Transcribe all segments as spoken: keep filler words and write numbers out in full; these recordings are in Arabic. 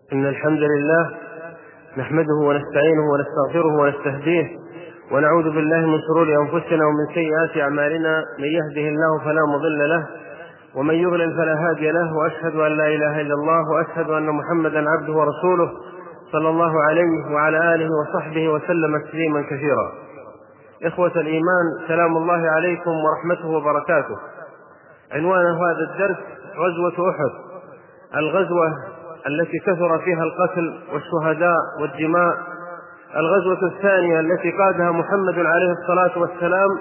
إن الحمد لله نحمده ونستعينه ونستغفره ونستهديه ونعوذ بالله من شرور أنفسنا ومن سيئات أعمالنا. من يهده الله فلا مضل له ومن يضلل فلا هادي له، وأشهد أن لا إله إلا الله وأشهد أن محمدا عبده ورسوله صلى الله عليه وعلى آله وصحبه وسلم تسليما كثيرا. إخوة الإيمان، سلام الله عليكم ورحمته وبركاته. عنوان هذا الدرس غزوة أحد، الغزوة التي كثر فيها القتل والشهداء والدماء، الغزوة الثانية التي قادها محمد عليه الصلاة والسلام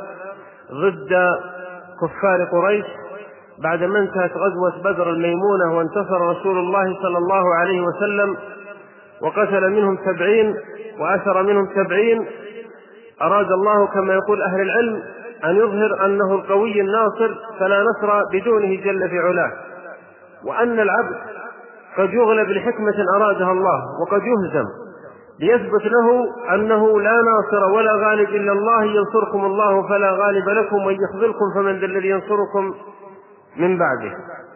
ضد كفار قريش بعدما انتهت غزوة بدر الميمونة وانتصر رسول الله صلى الله عليه وسلم وقتل منهم سبعين وأسر منهم سبعين. أراد الله كما يقول أهل العلم أن يظهر أنه القوي الناصر فلا نصر بدونه جل في علاه، وأن العبد قد يغلب لحكمة أرادها الله وقد يهزم، ليثبت له أنه لا ناصر ولا غالب إلا الله. ينصركم الله فلا غالب لكم وإن يخذلكم فمن ذا الذي ينصركم من بعده.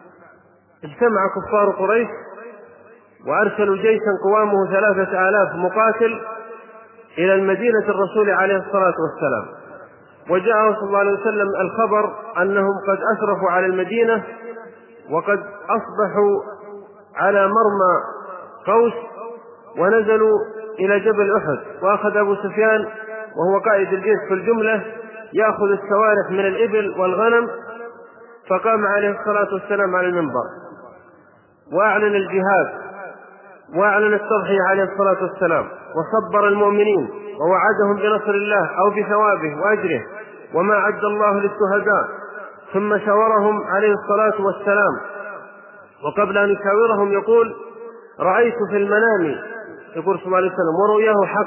اجتمع كفار قريش وأرسلوا جيشا قوامه ثلاثة آلاف مقاتل إلى المدينة الرسول عليه الصلاة والسلام، وجاء صلى الله عليه وسلم الخبر أنهم قد أشرفوا على المدينة وقد أصبحوا على مرمى قوس، ونزلوا إلى جبل أحد. وأخذ أبو سفيان وهو قائد الجيش في الجملة يأخذ السوارح من الإبل والغنم، فقام عليه الصلاة والسلام على المنبر وأعلن الجهاد وأعلن التضحية عليه الصلاة والسلام، وصبر المؤمنين ووعدهم بنصر الله أو بثوابه وأجره وما عد الله للشهداء. ثم شاورهم عليه الصلاة والسلام، وقبل أن يشاورهم يقول: رأيت في المنام، يقول صلى الله عليه وسلم ورؤياه حق،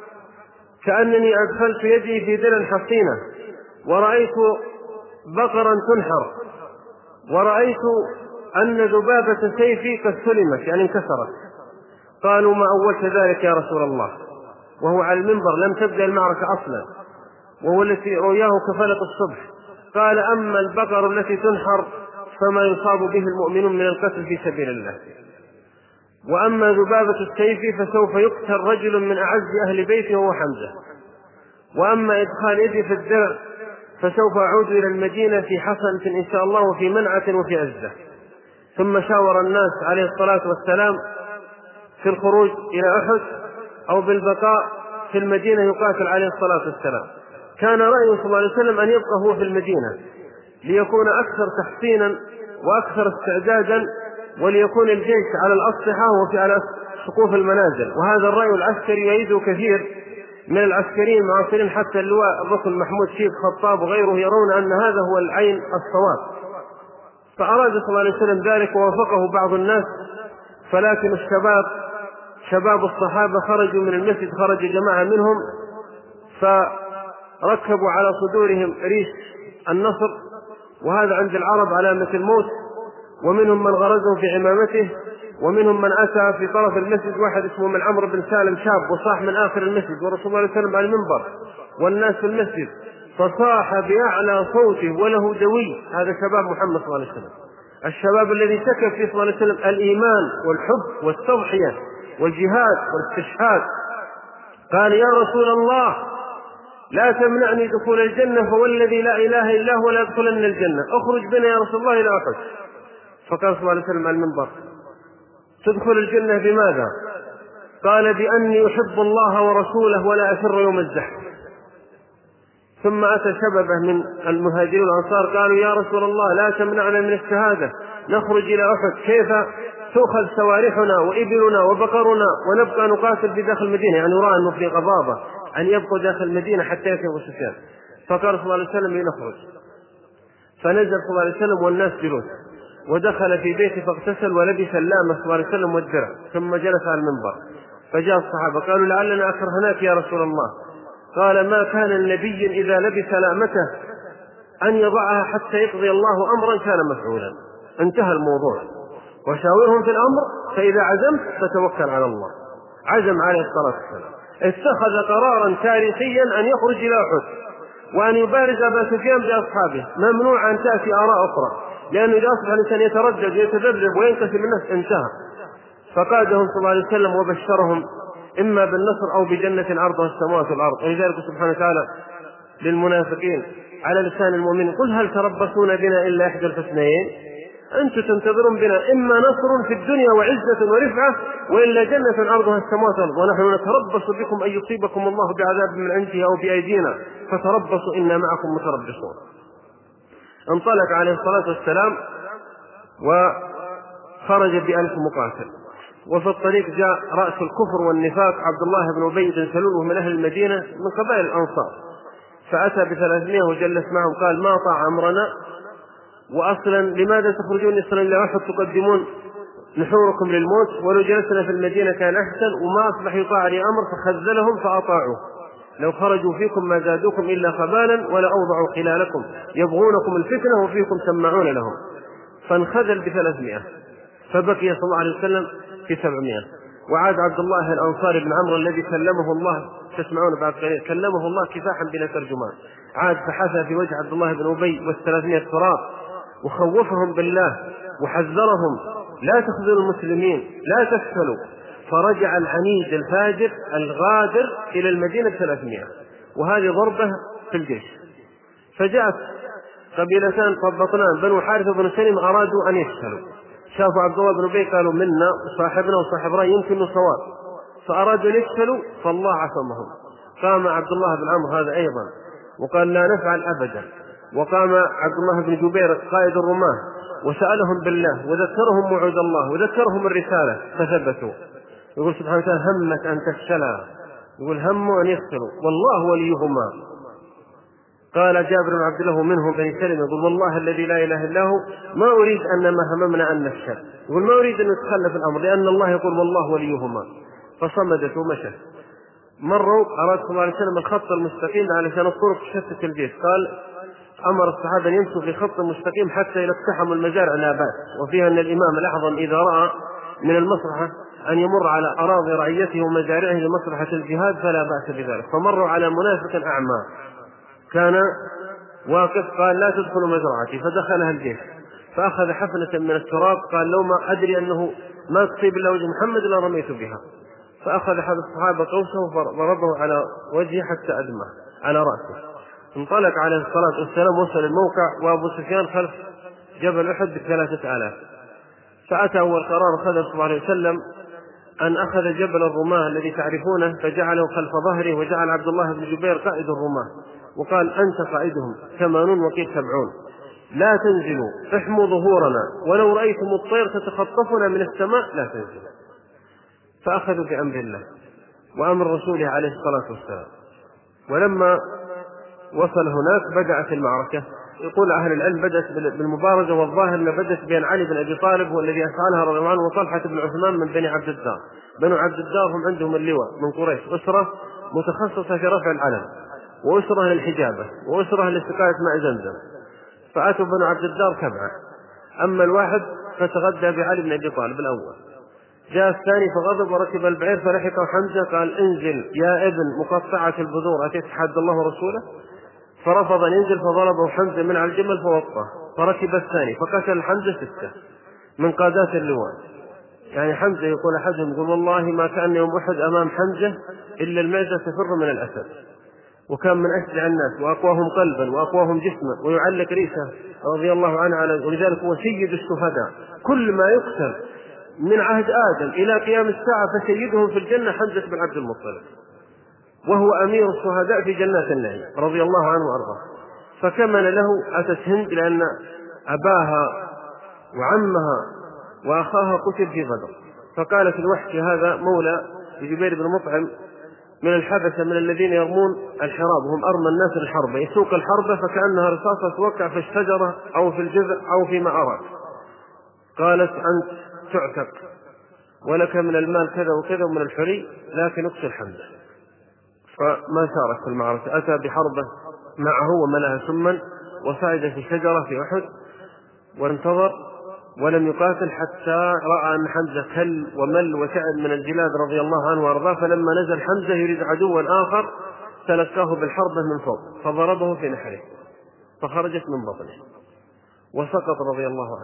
كأنني أدخلت يدي في دلن حصينة، ورأيت بقرا تنحر، ورأيت أن ذبابة سيفي قد سلمت يعني انكسرت. قالوا: ما أولت ذلك يا رسول الله؟ وهو على المنبر لم تبدأ المعركة أصلا، وهو التي رؤياه كفلق الصبح. قال: أما البقر التي تنحر فما يصاب به المؤمنون من القتل في سبيل الله، وأما ذبابة السيف فسوف يقتل رجل من أعز أهل بيته وهو حمزة، وأما إدخال يدي في الدرع فسوف أعود إلى المدينة في حسنة إن شاء الله وفي منعة وفي عزة. ثم شاور الناس عليه الصلاة والسلام في الخروج إلى أحد أو بالبقاء في المدينة يقاتل عليه الصلاة والسلام. كان رأيه صلى الله عليه وسلم أن يبقى هو في المدينة ليكون أكثر تحصينا وأكثر استعدادا، وليكون الجيش على الأسطحة وفي على سقوف المنازل. وهذا الرأي العسكري يعيده كثير من العسكريين المعاصرين، حتى اللواء الركن محمود شيخ خطاب وغيره يرون أن هذا هو العين الصواب. فأراد صلى الله عليه وسلم ذلك ووافقه بعض الناس، فلكن الشباب شباب الصحابة خرجوا من المسجد، خرج جماعة منهم فركبوا على صدورهم ريش النصر، وهذا عند العرب علامة الموت، ومنهم من غرزه في عمامته، ومنهم من أتى في طرف المسجد واحد اسمه من عمرو بن سالم شاب وصاح من آخر المسجد، ورسول الله عليه وسلم على المنبر والناس في المسجد، فصاح بأعلى صوته وله دوي. هذا شباب محمد صلى الله عليه وسلم، الشباب الذي سكب فيه صلى الله عليه وسلم الإيمان والحب والتضحية والجهاد والاستشهاد. قال: يا رسول الله لا تمنعني دخول الجنة فوالذي لا إله إلا هو لا يدخلن الجنة، أخرج بنا يا رسول الله إلى أحد. فقال صلى الله عليه وسلم على المنبر: تدخل الجنة بماذا؟ قال: بأني أحب الله ورسوله ولا أفر يوم الزحف. ثم أتى شببه من المهاجرين والأنصار قالوا: يا رسول الله لا تمنعنا من الشهادة، نخرج إلى أحد، كيف تؤخذ سوارحنا وإبلنا وبقرنا ونبقى نقاتل في داخل المدينة؟ يعني رأى أنه في غضاضة أن يبقوا داخل المدينة حتى يأتي أبو سفيان. فقال صلى الله عليه وسلم: لنخرج. فنزل صلى الله عليه وسلم والناس جلوس، ودخل في بيته فاغتسل ولبس اللامة صلى الله عليه وسلم والدرع، ثم جلس على المنبر. فجاء الصحابة قالوا: لعلنا أكرهناك يا رسول الله. قال: ما كان النبي إذا لبس لامته أن يضعها حتى يقضي الله أمرا كان مفعولا. انتهى الموضوع. وشاورهم في الأمر فإذا عزمت فتوكل على الله. عزم عليه الصلاة والسلام، اتخذ قرارا تاريخيا أن يخرج إلى أحد وأن يبارز أبا سفيان بأصحابه. ممنوع أن تأتي آراء أخرى، لأنه إذا أصبح الإنسان يتردد ويتذبذب وينكسر النفس انتهى. فقادهم صلى الله عليه وسلم وبشرهم إما بالنصر أو بجنة عرضها السماوات والأرض. ولذلك سبحانه وتعالى للمنافقين على لسان المؤمنين: قل هل تربصون بنا إلا إحدى الحسنيين، أنتم تنتظرون بنا إما نصر في الدنيا وعزة ورفعة وإلا جنة عرضها السماوات والأرض، ونحن نتربص بكم أن يصيبكم الله بعذاب من عنده أو بأيدينا فتربصوا إنا معكم متربصون. انطلق عليه الصلاة والسلام وخرج بألف مقاتل، وفي الطريق جاء رأس الكفر والنفاق عبد الله بن أبي بن سلول من أهل المدينة من قبائل الأنصار، فأتى بثلاثمائة وجلس معهم قال: ما طاع أمرنا، وأصلا لماذا تخرجون يصلا إلى أحد تقدمون نحوركم للموت، ولو جلسنا في المدينة كان أحسن، وما أصبح يطاع لي أمر فخذلهم فأطاعوا، لو خرجوا فيكم ما زادوكم إلا خبالا ولا أوضعوا خلالكم يبغونكم الفتنة وفيكم سمعون لهم. فانخذل بثلاثمائة، فبقي صلى الله عليه وسلم في سبعمائة. وعاد عبد الله الأنصاري بن عمرو الذي كلمه الله، تسمعون بعد قليل، كلمه الله كفاحا بلا ترجمان، عاد فحثى في وجه عبد الله بن أبي والثلاثمائة تراب وخوفهم بالله وحذرهم: لا تخذلوا المسلمين، لا تفشلوا. فرجع العنيد الفاجر الغادر إلى المدينة ثلاثمائة، وهذه ضربة في الجيش. فجاءت قبيلتان طبطنان بنو حارثة بن سليم أرادوا أن يفشلوا، شافوا عبد الله بن أبي قالوا: منا صاحبنا وصاحب رأي يمكن صواب، فأرادوا أن يفشلوا فالله عصمهم. قام عبد الله بن عمرو هذا أيضا وقال: لا نفعل أبدا. وقام عبد الله بن جبير قائد الرماة وسألهم بالله وذكرهم وعود الله وذكرهم الرسالة فثبتوا. يقول سبحانه وتعالى: همت أن تفشلا، يقول هموا أن يفشلوا والله وليهما. قال جابر بن عبد الله منهم بني سلمة: يقول والله الذي لا إله إلا هو ما أريد أن ما هممنا أن نفشل، يقول ما أريد أن نتخلف الأمر لأن الله يقول والله وليهما. فصمدت ومشت. مروا أراد صلى الله عليه وسلم الخط المستقيم علشان الطرق تشتت الجيش، قال أمر الصحابة أن يمشوا في خط مستقيم حتى إذا اقتحموا المزارع لا بأس، وفيها أن الإمام الأعظم إذا رأى من المصلحة أن يمر على أراضي رعيته ومزارعه لمصلحة الجهاد فلا بأس بذلك. فمروا على منافق أعمى كان واقف، قال: لا تدخلوا مزرعتي، فدخلها الجيش فأخذ حفنة من التراب، قال: لو ما أدري أنه ما تصيب إلا وجه محمد لا رميت بها. فأخذ أحد الصحابة قوسه وضربه على وجهه حتى أدمه على رأسه. انطلق عليه الصلاة والسلام وصل الموقع وأبو سفيان خلف جبل أحد بثلاثة آلاف. فأتى أول قرار أخذه صلى الله عليه وسلم أن أخذ جبل الرماة الذي تعرفونه فجعله خلف ظهره، وجعل عبد الله بن جبير قائد الرماة، وقال: أنت قائدهم ثمانون وقيل سبعون، لا تنزلوا، احموا ظهورنا، ولو رأيتم الطير تتخطفنا من السماء لا تنزلوا. فأخذوا بأمر الله وأمر رسوله عليه الصلاة والسلام. ولما وصل هناك بدأت المعركة. يقول أهل العلم بدأت بالمبارزة، والظاهر أن بدأت بين علي بن أبي طالب والذي أفعلها رضي الله عنه وطلحة بن عثمان من بني عبد الدار. بنو عبد الدار هم عندهم اللواء من قريش، أسرة متخصصة في رفع العلم، وأسرة للحجابة، وأسرة لسقاية ماء زمزم. فأتوا بنو عبد الدار سبعة، أما الواحد فتغدى بعلي بن أبي طالب الأول. جاء الثاني فغضب وركب البعير فلحقه حمزة، قال: انزل يا ابن مقطعة البذور، أتتحدى الله ورسوله؟ فرفض أن ينزل فضربه حمزة من على الجمل فوقفه، فركب الثاني فقتل حمزة ستة من قادات اللواء. يعني حمزة يقول أحدهم يقول: والله ما كان يوم أحد أمام حمزة إلا المعزة تفر من الأسد، وكان من أشجع الناس وأقواهم قلبا وأقواهم جسما، ويعلق ريشه رضي الله عنه على، ولذلك هو سيد الشهداء. كل ما يقتل من عهد آدم إلى قيام الساعة فسيدهم في الجنة حمزة بن عبد المطلب، وهو أمير الشهداء في جنات النعيم رضي الله عنه وأرضاه. فكمن له أتت هند لأن أباها وعمها وأخاها قتل في بدر، فقالت الوحشي هذا مولى جبير بن مطعم من الحبشة من الذين يرمون الحراب، هم أرمى الناس الحرب، يسوق الحرب فكأنها رصاصة توقع في الشجرة أو في الجذع أو فيما أراد. قالت: أنت تعتق ولك من المال كذا وكذا ومن الحري، لكن اقتل حمزة. فما شارك في المعركة، أتى بحربه معه وملها سما وصعد في شجرة في أحد وانتظر ولم يقاتل حتى رأى أن حمزة كل ومل وتعب من الجلاد رضي الله عنه وأرضاه. فلما نزل حمزة يريد عدوا آخر تلقاه بالحربة من فوق فضربه في نحره فخرجت من بطنه وسقط رضي الله عنه.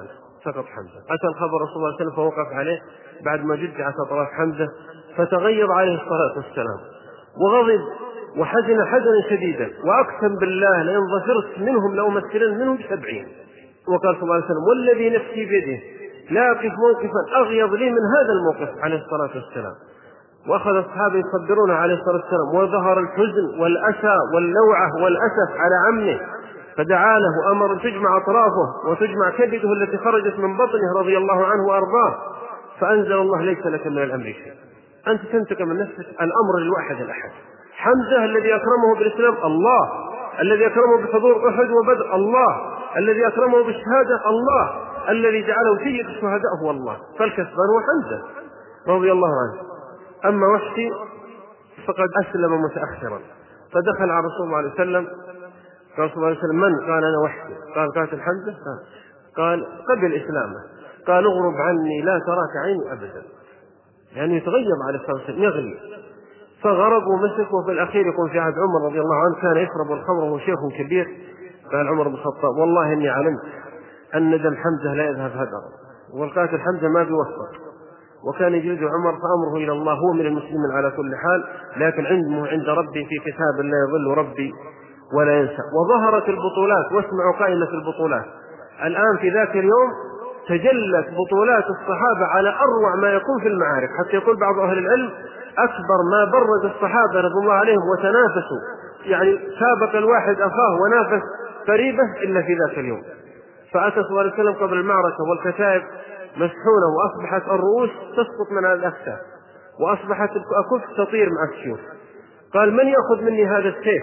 سقط حمزة. أتى الخبر رسول الله صلى الله عليه وسلم فوقف عليه بعد ما جدعت أطراف حمزة، فتغيظ عليه الصلاة والسلام وغضب وحزن حزنا شديدا، وأقسم بالله لئن ظفرت منهم لأمثلن منهم بسبعين. وقال صلى الله عليه وسلم والذي نفسي بيده لا أقف موقفا أغيظ لي من هذا الموقف عليه الصلاة والسلام. وأخذ أصحابه يصبرون عليه الصلاة والسلام، وظهر الحزن والأسى واللوعة والأسف على عمه، فدعا له أمر أن تجمع أطرافه وتجمع كبده التي خرجت من بطنه رضي الله عنه وأرضاه. فأنزل الله ليس لك من الأمر شيء، أنت تنتقم من نفسك، الأمر للواحد الأحد. حمزة الذي أكرمه بالإسلام الله، الذي أكرمه بحضور أحد وبدر الله، الذي أكرمه بالشهادة الله، الذي جعله سيد الشهداء هو الله، فالكسبان هو حمزة رضي الله عنه. أما وحشي فقد أسلم متأخرا، فدخل على رسول الله عليه وسلم، قال صلى الله عليه وسلم من؟ قال أنا وحشي. قال قاتل حمزة؟ قال قبل إسلامه. قال اغرب عني لا تراك عيني أبدا، يعني يتغيب على الصلاة والسلام يغلي. فغرب ومسك، وفي الأخير يكون في عهد عمر رضي الله عنه كان يشرب الخمر وهو شيخ كبير. قال عمر بن الخطاب والله إني علمت أن دم حمزة لا يذهب هدرا، والقاتل حمزة ما بيوفق. وكان يجلد عمر فأمره إلى الله، هو من المسلمين على كل حال، لكن علمه عند ربي في كتاب لا يضل ربي ولا ينسى. وظهرت البطولات، واسمعوا قائمة البطولات الآن. في ذاك اليوم تجلت بطولات الصحابة على أروع ما يكون في المعارك، حتى يقول بعض أهل العلم أكبر ما برز الصحابة رضي الله عليهم وتنافسوا، يعني سابق الواحد أخاه ونافس قريبه إلا في ذاك اليوم. فأتى صلى الله عليه وسلم قبل المعركة والكتائب مسحونة، وأصبحت الرؤوس تسقط من الأكتاف، وأصبحت الأكف تطير مع السيوف. قال من يأخذ مني هذا السيف؟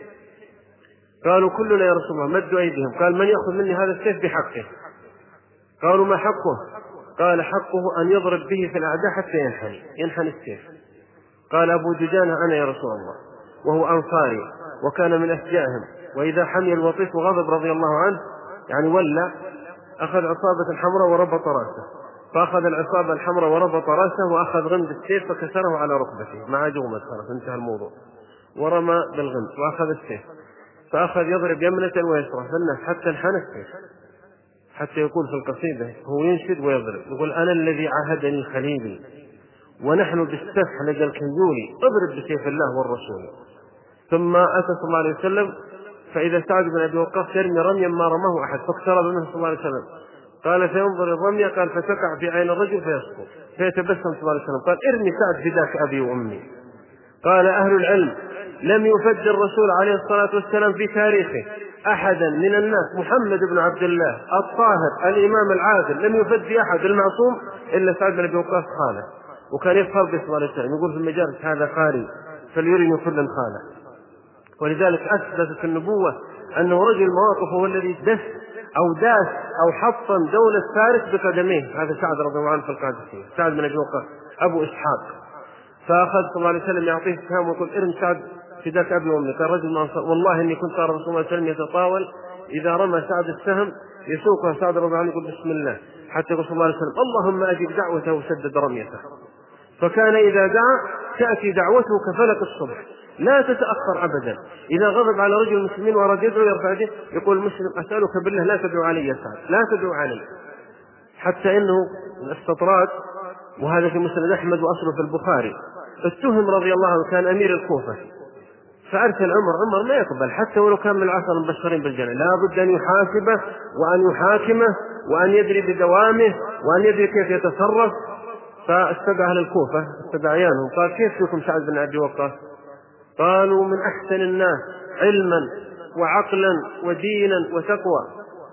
قالوا كلنا يا رسول الله. مدوا أيديهم. قال من يأخذ مني هذا السيف بحقه؟ قالوا ما حقه؟ قال حقه أن يضرب به في الأعداء حتى ينحني ينحني السيف. قال أبو دجانة أنا يا رسول الله، وهو أنصاري وكان من أشجاعهم، وإذا حمي الوطيس وغضب رضي الله عنه يعني ولا أخذ عصابة حمراء وربط رأسه، فأخذ العصابة الحمراء وربط رأسه، وأخذ غمد السيف فكسره على ركبته مع جومة، خلاص انتهى الموضوع، ورمى بالغمد وأخذ السيف، فأخذ يضرب يمنة ويسرى فالناس حتى انحنى السيف، حتى يقول في القصيدة هو ينشد ويضرب، يقول أنا الذي عاهدني خليلي ونحن بالسفح لدى الكندول اضرب بسيف الله والرسول. ثم أتى صلى الله عليه وسلم فإذا سعد بن أبي وقاص يرمي رميا ما رماه أحد، فاقترب منه صلى الله عليه وسلم، قال فينظر الرمية، قال فتقع في عين الرجل فيسقط، فيتبسم صلى الله عليه وسلم قال ارمي سعد فداك أبي وأمي. قال أهل العلم لم يفد الرسول عليه الصلاة والسلام في تاريخه أحدا من الناس، محمد بن عبد الله الطاهر الإمام العادل لم يفد في أحد المعصوم إلا سعد بن أبي وقاص خاله، وكان يفخر به صلى الله عليه وسلم، يقول في المجالس هذا قاري فليرني كل خاله. ولذلك أثبتت النبوة أنه رجل المواقف هو الذي دس أو داس أو حطم دولة فارس بقدميه، هذا سعد رضي الله عنه في القادسية، سعد بن أبي وقاص أبو إسحاق. فأخذ صلى الله عليه وسلم يعطيه السهام ويقول ارم سعد فداك أبي وأمي. قال رجل ما والله إني كنت أرى رسول الله صلى الله عليه وسلم يتطاول إذا رمى سعد السهم يسوقه سعد رضي الله عنه يقول بسم الله، حتى يقول صلى الله عليه وسلم اللهم أجب دعوته وسدد رميته. فكان إذا دعا تأتي دعوته كفلك الصبح لا تتأخر أبدا. إذا غضب على رجل المسلمين وأراد يدعو يرفع يده يقول المسلم أسألك بالله لا تدعو علي يا سعد، لا تدعو علي. حتى إنه الاستطراد، وهذا في مسند أحمد وأصله في البخاري، اتهم رضي الله عنه كان أمير الكوفة، فأرسل عمر، عمر ما يقبل حتى ولو كان من العشر المبشرين بالجنة، لا بد أن يحاسبه وأن يحاكمه وأن يدري بدوامه وأن يدري كيف يتصرف. فاستدعى أهل الكوفة، استدعى عيانهم، قال كيف فيكم سعد بن أبي وقاص؟ قالوا من أحسن الناس علما وعقلا ودينا وتقوى،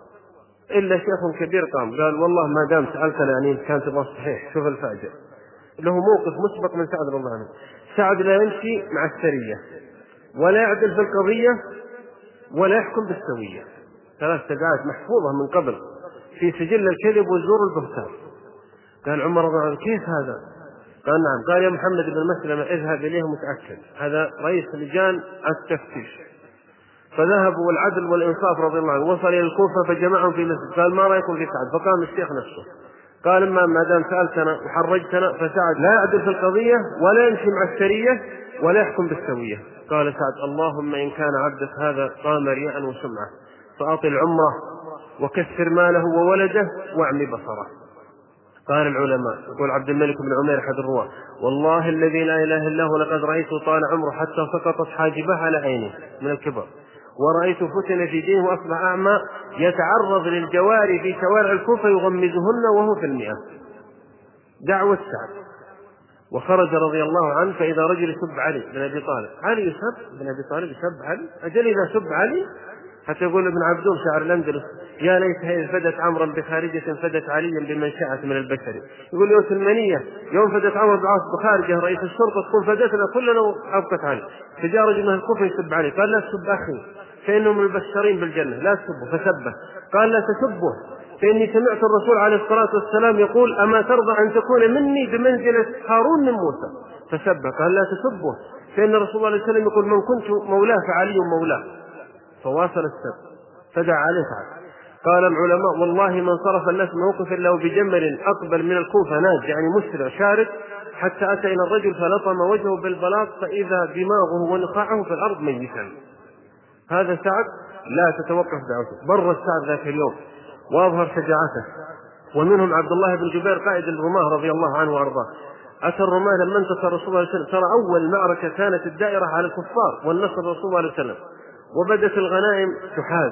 إلا شيخ كبير قام قال والله ما دام سألتنا يعني كانت تبغى صحيح. شوف الفاجر، له موقف مسبق من سعد رضي الله عنه، سعد لا يمشي مع السرية ولا يعدل في القضية ولا يحكم بالسوية، ثلاث تداعيات محفوظة من قبل في سجل الكذب والزور والبهتان. قال عمر رضي الله عنه كيف هذا؟ قال نعم. قال يا محمد بن مسلمة اذهب إليه متأكد، هذا رئيس لجان التفتيش. فذهبوا والعدل والإنصاف رضي الله عنه، وصل إلى الكوفة فجمعهم في مسجد، قال ما رأيكم في سعد؟ فقام الشيخ نفسه قال اما ما دام سألتنا وحرجتنا فسعد لا يعدل في القضية ولا يمشي مع السرية ولا يحكم بالسوية. قال سعد اللهم إن كان عبدك هذا قام رياء وسمعة فأطل عمره وكثر ماله وولده واعمي بصره. قال العلماء، يقول عبد الملك بن عمير أحد الرواة: والله الذي لا إله إلا هو لقد رأيته طال عمره حتى سقطت حاجبه على عينه من الكبر، ورأيت فتن في دينه وأصبح أعمى يتعرض للجواري في شوارع الكوفة يغمزهن وهو في المئة. دعوة سعد. وخرج رضي الله عنه فإذا رجل يسب علي بن أبي طالب. علي يسب بن أبي طالب، يسب علي، أجل إذا سب علي. حتى يقول ابن عبدون شاعر الأندلس: يا ليتها إذ فدت عمرا بخارجة فدت عليا بمن شاءت من البشر. يقول يوم المنية يوم فدت عمرو بن العاص بخارجة رئيس الشرطة تكون فدتنا كلنا وأبقت علي. فجاء رجل من الكوفة يسب علي، قال: لا تسب أخي فإنهم المبشرين بالجنة، لا تسبه. فسبه. قال: لا تسبه فإني سمعت الرسول عليه الصلاة والسلام يقول: أما ترضى أن تكون مني بمنزلة هارون من موسى. فسبه. قال: لا تسبه فإن الرسول صلى الله عليه وسلم يقول: من كنت مولاه فعلي مولاه. فواصل السب. فدعا عليه سعد. قال العلماء: والله ما انصرف الناس موقف إلا بجمل أقبل من الكوفة ناج، يعني مسرع شارد، حتى أتى إلى الرجل فلطم وجهه بالبلاط فإذا دماغه ونخاعه في الأرض ميتا. هذا سعد لا تتوقف دعوته. بر السعد ذاك اليوم وأظهر شجاعته. ومنهم عبد الله بن جبير قائد الرماة رضي الله عنه وأرضاه. أتى الرماة لما انتصر الرسول صلى الله عليه وسلم، ترى أول معركة كانت الدائرة على الكفار والنصر الرسول صلى الله عليه وسلم، وبدت الغنائم تحاز.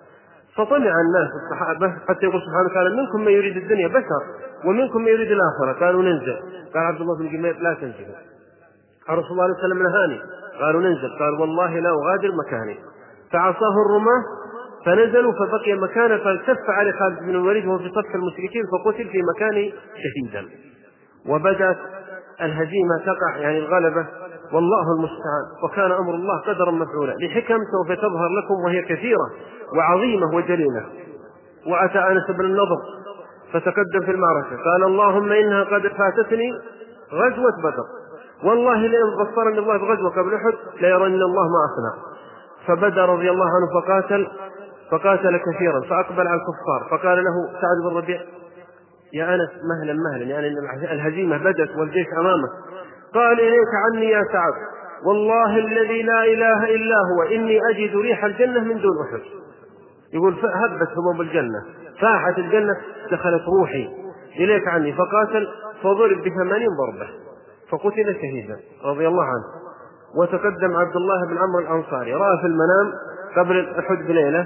فطمع الناس الصحابة حتى يقول سبحانه وتعالى: منكم من يريد الدنيا بشر ومنكم من يريد الآخرة. قالوا: ننزل. قال عبد الله بن جبير: لا تنزل. قال رسول الله صلى الله عليه وسلم: نهاني. قالوا: ننزل. قال: والله لا أغادر مكاني. فعصاه الرماة فنزلوا فبقي مكانه، فالتف عليه خالد بن الوليد وهو في صف المشركين فقتل في مكانه شهيدا. وبدأت الهزيمة تقع، يعني الغلبة، والله المستعان. وكان أمر الله قدرا مفعولا لحكم سوف تظهر لكم وهي كثيرة وعظيمة وجليلة. وأتى أنس بن النضر فتقدم في المعركة قال: اللهم إنها قد فاتتني غزوة بدر، والله لئن بصرني الله بغزوة قبل أحد ليرن الله ما أصنع. فبدأ رضي الله عنه فقاتل فقاتل كثيرا فأقبل على الكفار، فقال له سعد بن ربيع: يا أنس مهلا مهلا، يعني الهزيمة بدت والجيش أمامه. قال: إليك عني يا سعد، والله الذي لا إله إلا هو إني أجد ريح الجنة من دون أحد. يقول: هبت هموم الجنة، فاحت الجنة، دخلت روحي. إليك عني. فقاتل فضرب بثمانين ضربة فقتل شهيدا رضي الله عنه. وتقدم عبد الله بن عمرو الأنصاري رأى في المنام قبل أحد بليلة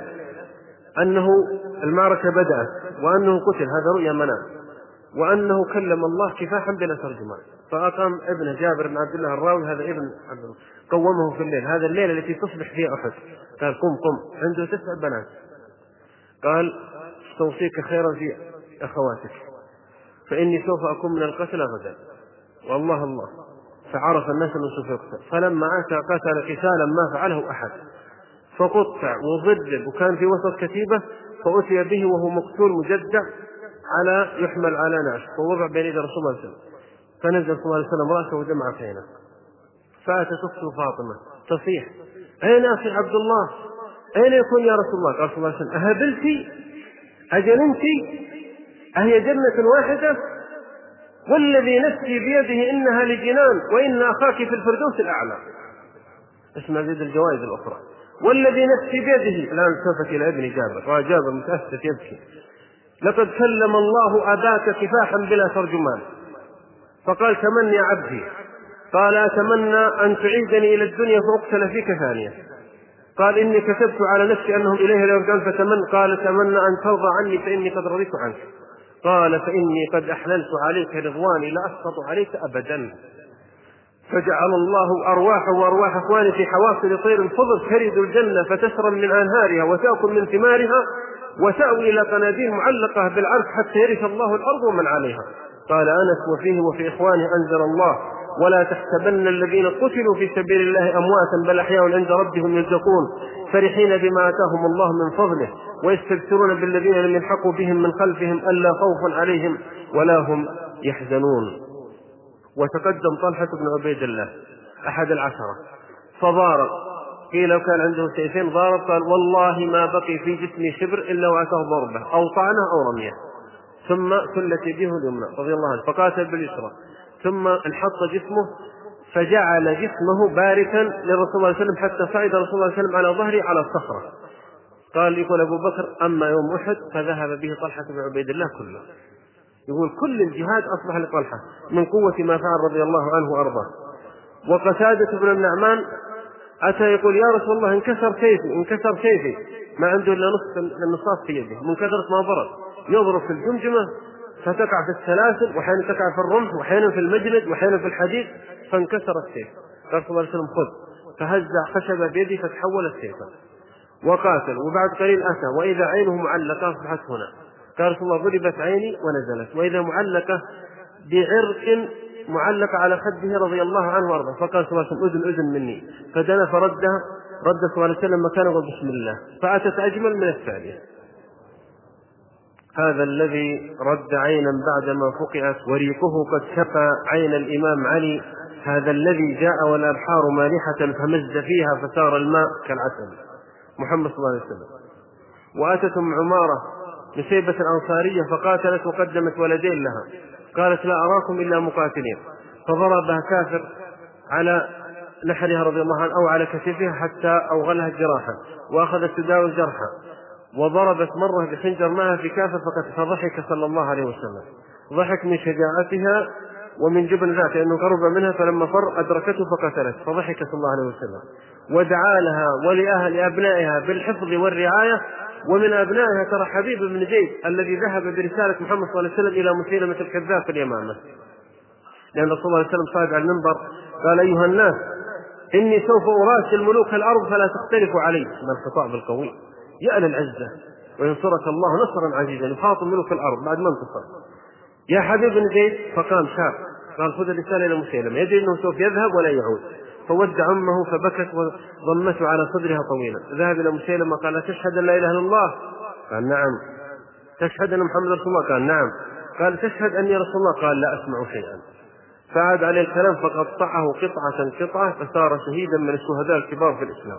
أنه المعركة بدأت وأنه قتل، هذا رؤيا منام، وأنه كلم الله كفاحا بلا ترجمان. فأقام ابن جابر بن عبد الله الراوي، هذا ابن عبد الله، قومه في الليل، هذا الليلة التي تصبح فيها أحد. قال: قم قم، عنده تسع بنات. قال: استوصيك خيرا في أخواتك فإني سوف أكون من القتلى غدا، والله الله. فعرف الناس أنه سوف يقتل. فلما أتى قتل قتالا ما فعله أحد، فقطع وضرب وكان في وسط كتيبة، فأتي به وهو مقتول مجدع على يحمل على ناس، فوضع بين يدي رسول الله صلى الله عليه وسلم. فنزل صلى الله عليه وسلم رأسه ودمع عينه. فأتت أخته فاطمة تصيح: أين أخي عبد الله؟ أين يكون يا رسول الله؟ قال صلى الله عليه وسلم: أهبلتي؟ أجننتي؟ أهي جنة واحدة؟ والذي نفسي بيده إنها لجنان وإن أخاك في الفردوس الأعلى. اسمع زيد الجوائز الأخرى: والذي نفسي بيده. الآن التفت إلى ابن جابر، رأى جابر متأسف يبكي: لقد كلم الله أباك كفاحا بلا ترجمان. فقال: تمنى يا عبدي. قال: أتمنى أن تعيدني إلى الدنيا فأقتل فيك ثانية. قال: إني كتبت على نفسي أنهم إليه لا يرجعون فتمنى. قال: تمنى أن ترضى عني فإني قد رضيت عنك. قال: فإني قد أحللت عليك رضواني لا أسقط عليك أبدا. فجعل الله أرواحه وأرواح أخواني في حواصل طير الفضل ترد الجنة فتشرب من أنهارها وتأكل من ثمارها وتأوي إلى قناديل معلقة بالعرش حتى يرث الله الأرض ومن عليها. قال أنس: وفيه وفي إخوانه أنزل الله: ولا تحسبن الذين قتلوا في سبيل الله أمواتا بل أحياء عند ربهم يرزقون فرحين بما آتاهم الله من فضله ويستبشرون بالذين لم يلحقوا بهم من خلفهم ألا خوف عليهم ولا هم يحزنون. وتقدم طلحة بن عبيد الله أحد العشرة فضارب، قيل لو كان عنده سيفين ضارب، قال: والله ما بقي في جسمي شبر إلا وأتاه ضربة أو طعنه أو رميه. ثم سلت يده اليمنى رضي الله عنه فقاتل باليسرى، ثم انحط جسمه فجعل جسمه باركا للرسول صلى الله عليه وسلم حتى صعد الرسول صلى الله عليه وسلم على ظهره على الصخرة. قال يقول أبو بكر: أما يوم أحد فذهب به طلحة بن عبيد الله كله. يقول كل الجهاد أصبح لطلحة من قوة ما فعل رضي الله عنه وأرضاه. وقتادة بن النعمان أتى يقول: يا رسول الله انكسر سيفي انكسر سيفي ما عنده إلا نصف النصاف في يده من كثرة ما ضرب، يضرب في الجمجمة فتقع في السلاسل، وحين تقع في الرمح، وحين في المجلد، وحين في الحديد، فانكسر السيف. قال صلى الله عليه وسلم: خذ. فهزع خشبة بيدي فتحولت سيفا وقاتل. وبعد قليل أتى وإذا عينه معلقة أصبحت هنا. قال رسول الله: ضربت عيني ونزلت، وإذا معلقة بعرق معلقة على خده رضي الله عنه وارضاه. فقال صلى الله عليه وسلم: أذن أذن مني. فدنا فردها، رد صلى الله عليه وسلم مكانه وقال: بسم الله. فأتت أجمل من الثانية. هذا الذي رد عينا بعدما فقئت وريقه قد شفى عين الإمام علي، هذا الذي جاء والأبحار مالحة فمز فيها فسار الماء كالعسل، محمد صلى الله عليه وسلم. وأتت أم عمارة نسيبة الأنصارية فقاتلت وقدمت ولدين لها، قالت: لا أراكم إلا مقاتلين. فضربها كافر على نحرها رضي الله عنه أو على كتفها حتى أوغلها جراحا، وأخذت تداوي جرحا، وضربت مرة بخنجر معها في كافر فضحك صلى الله عليه وسلم، ضحك من شجاعتها ومن جبن ذاته لأنه قرب منها، فلما فر أدركته فقتلت، فضحك صلى الله عليه وسلم. ودعا لها ولأهل أبنائها بالحفظ والرعاية. ومن أبنائها ترى حبيب بن زيد الذي ذهب برسالة محمد صلى الله عليه وسلم إلى مسيلمة الكذاب في اليمامة، لأن رسول الله صلى الله عليه وسلم صعد على المنبر قال: أيها الناس إني سوف أراسل ملوك الأرض فلا تختلفوا علي. من الخطاب القوي يا للعزة وينصرك الله نصرا عزيزا، يخاطب ملوك الأرض بعد ما انتصر. يا حبيب بن زيد، فقام شاب قال: خذ الرسالة إلى مسيلمة، يدري أنه سوف يذهب ولا يعود. فودع أمه فبكت وضمته على صدرها طويلا. ذهب إلى مسيلمة قال: تشهد أن لا إله إلا الله؟ قال: نعم. تشهد أن محمد رسول الله؟ قال: نعم. قال: تشهد أني رسول الله؟ قال: لا أسمع شيئا. فعاد عليه الكلام فقطعه قطعة قطعة فصار شهيدا من الشهداء الكبار في الإسلام.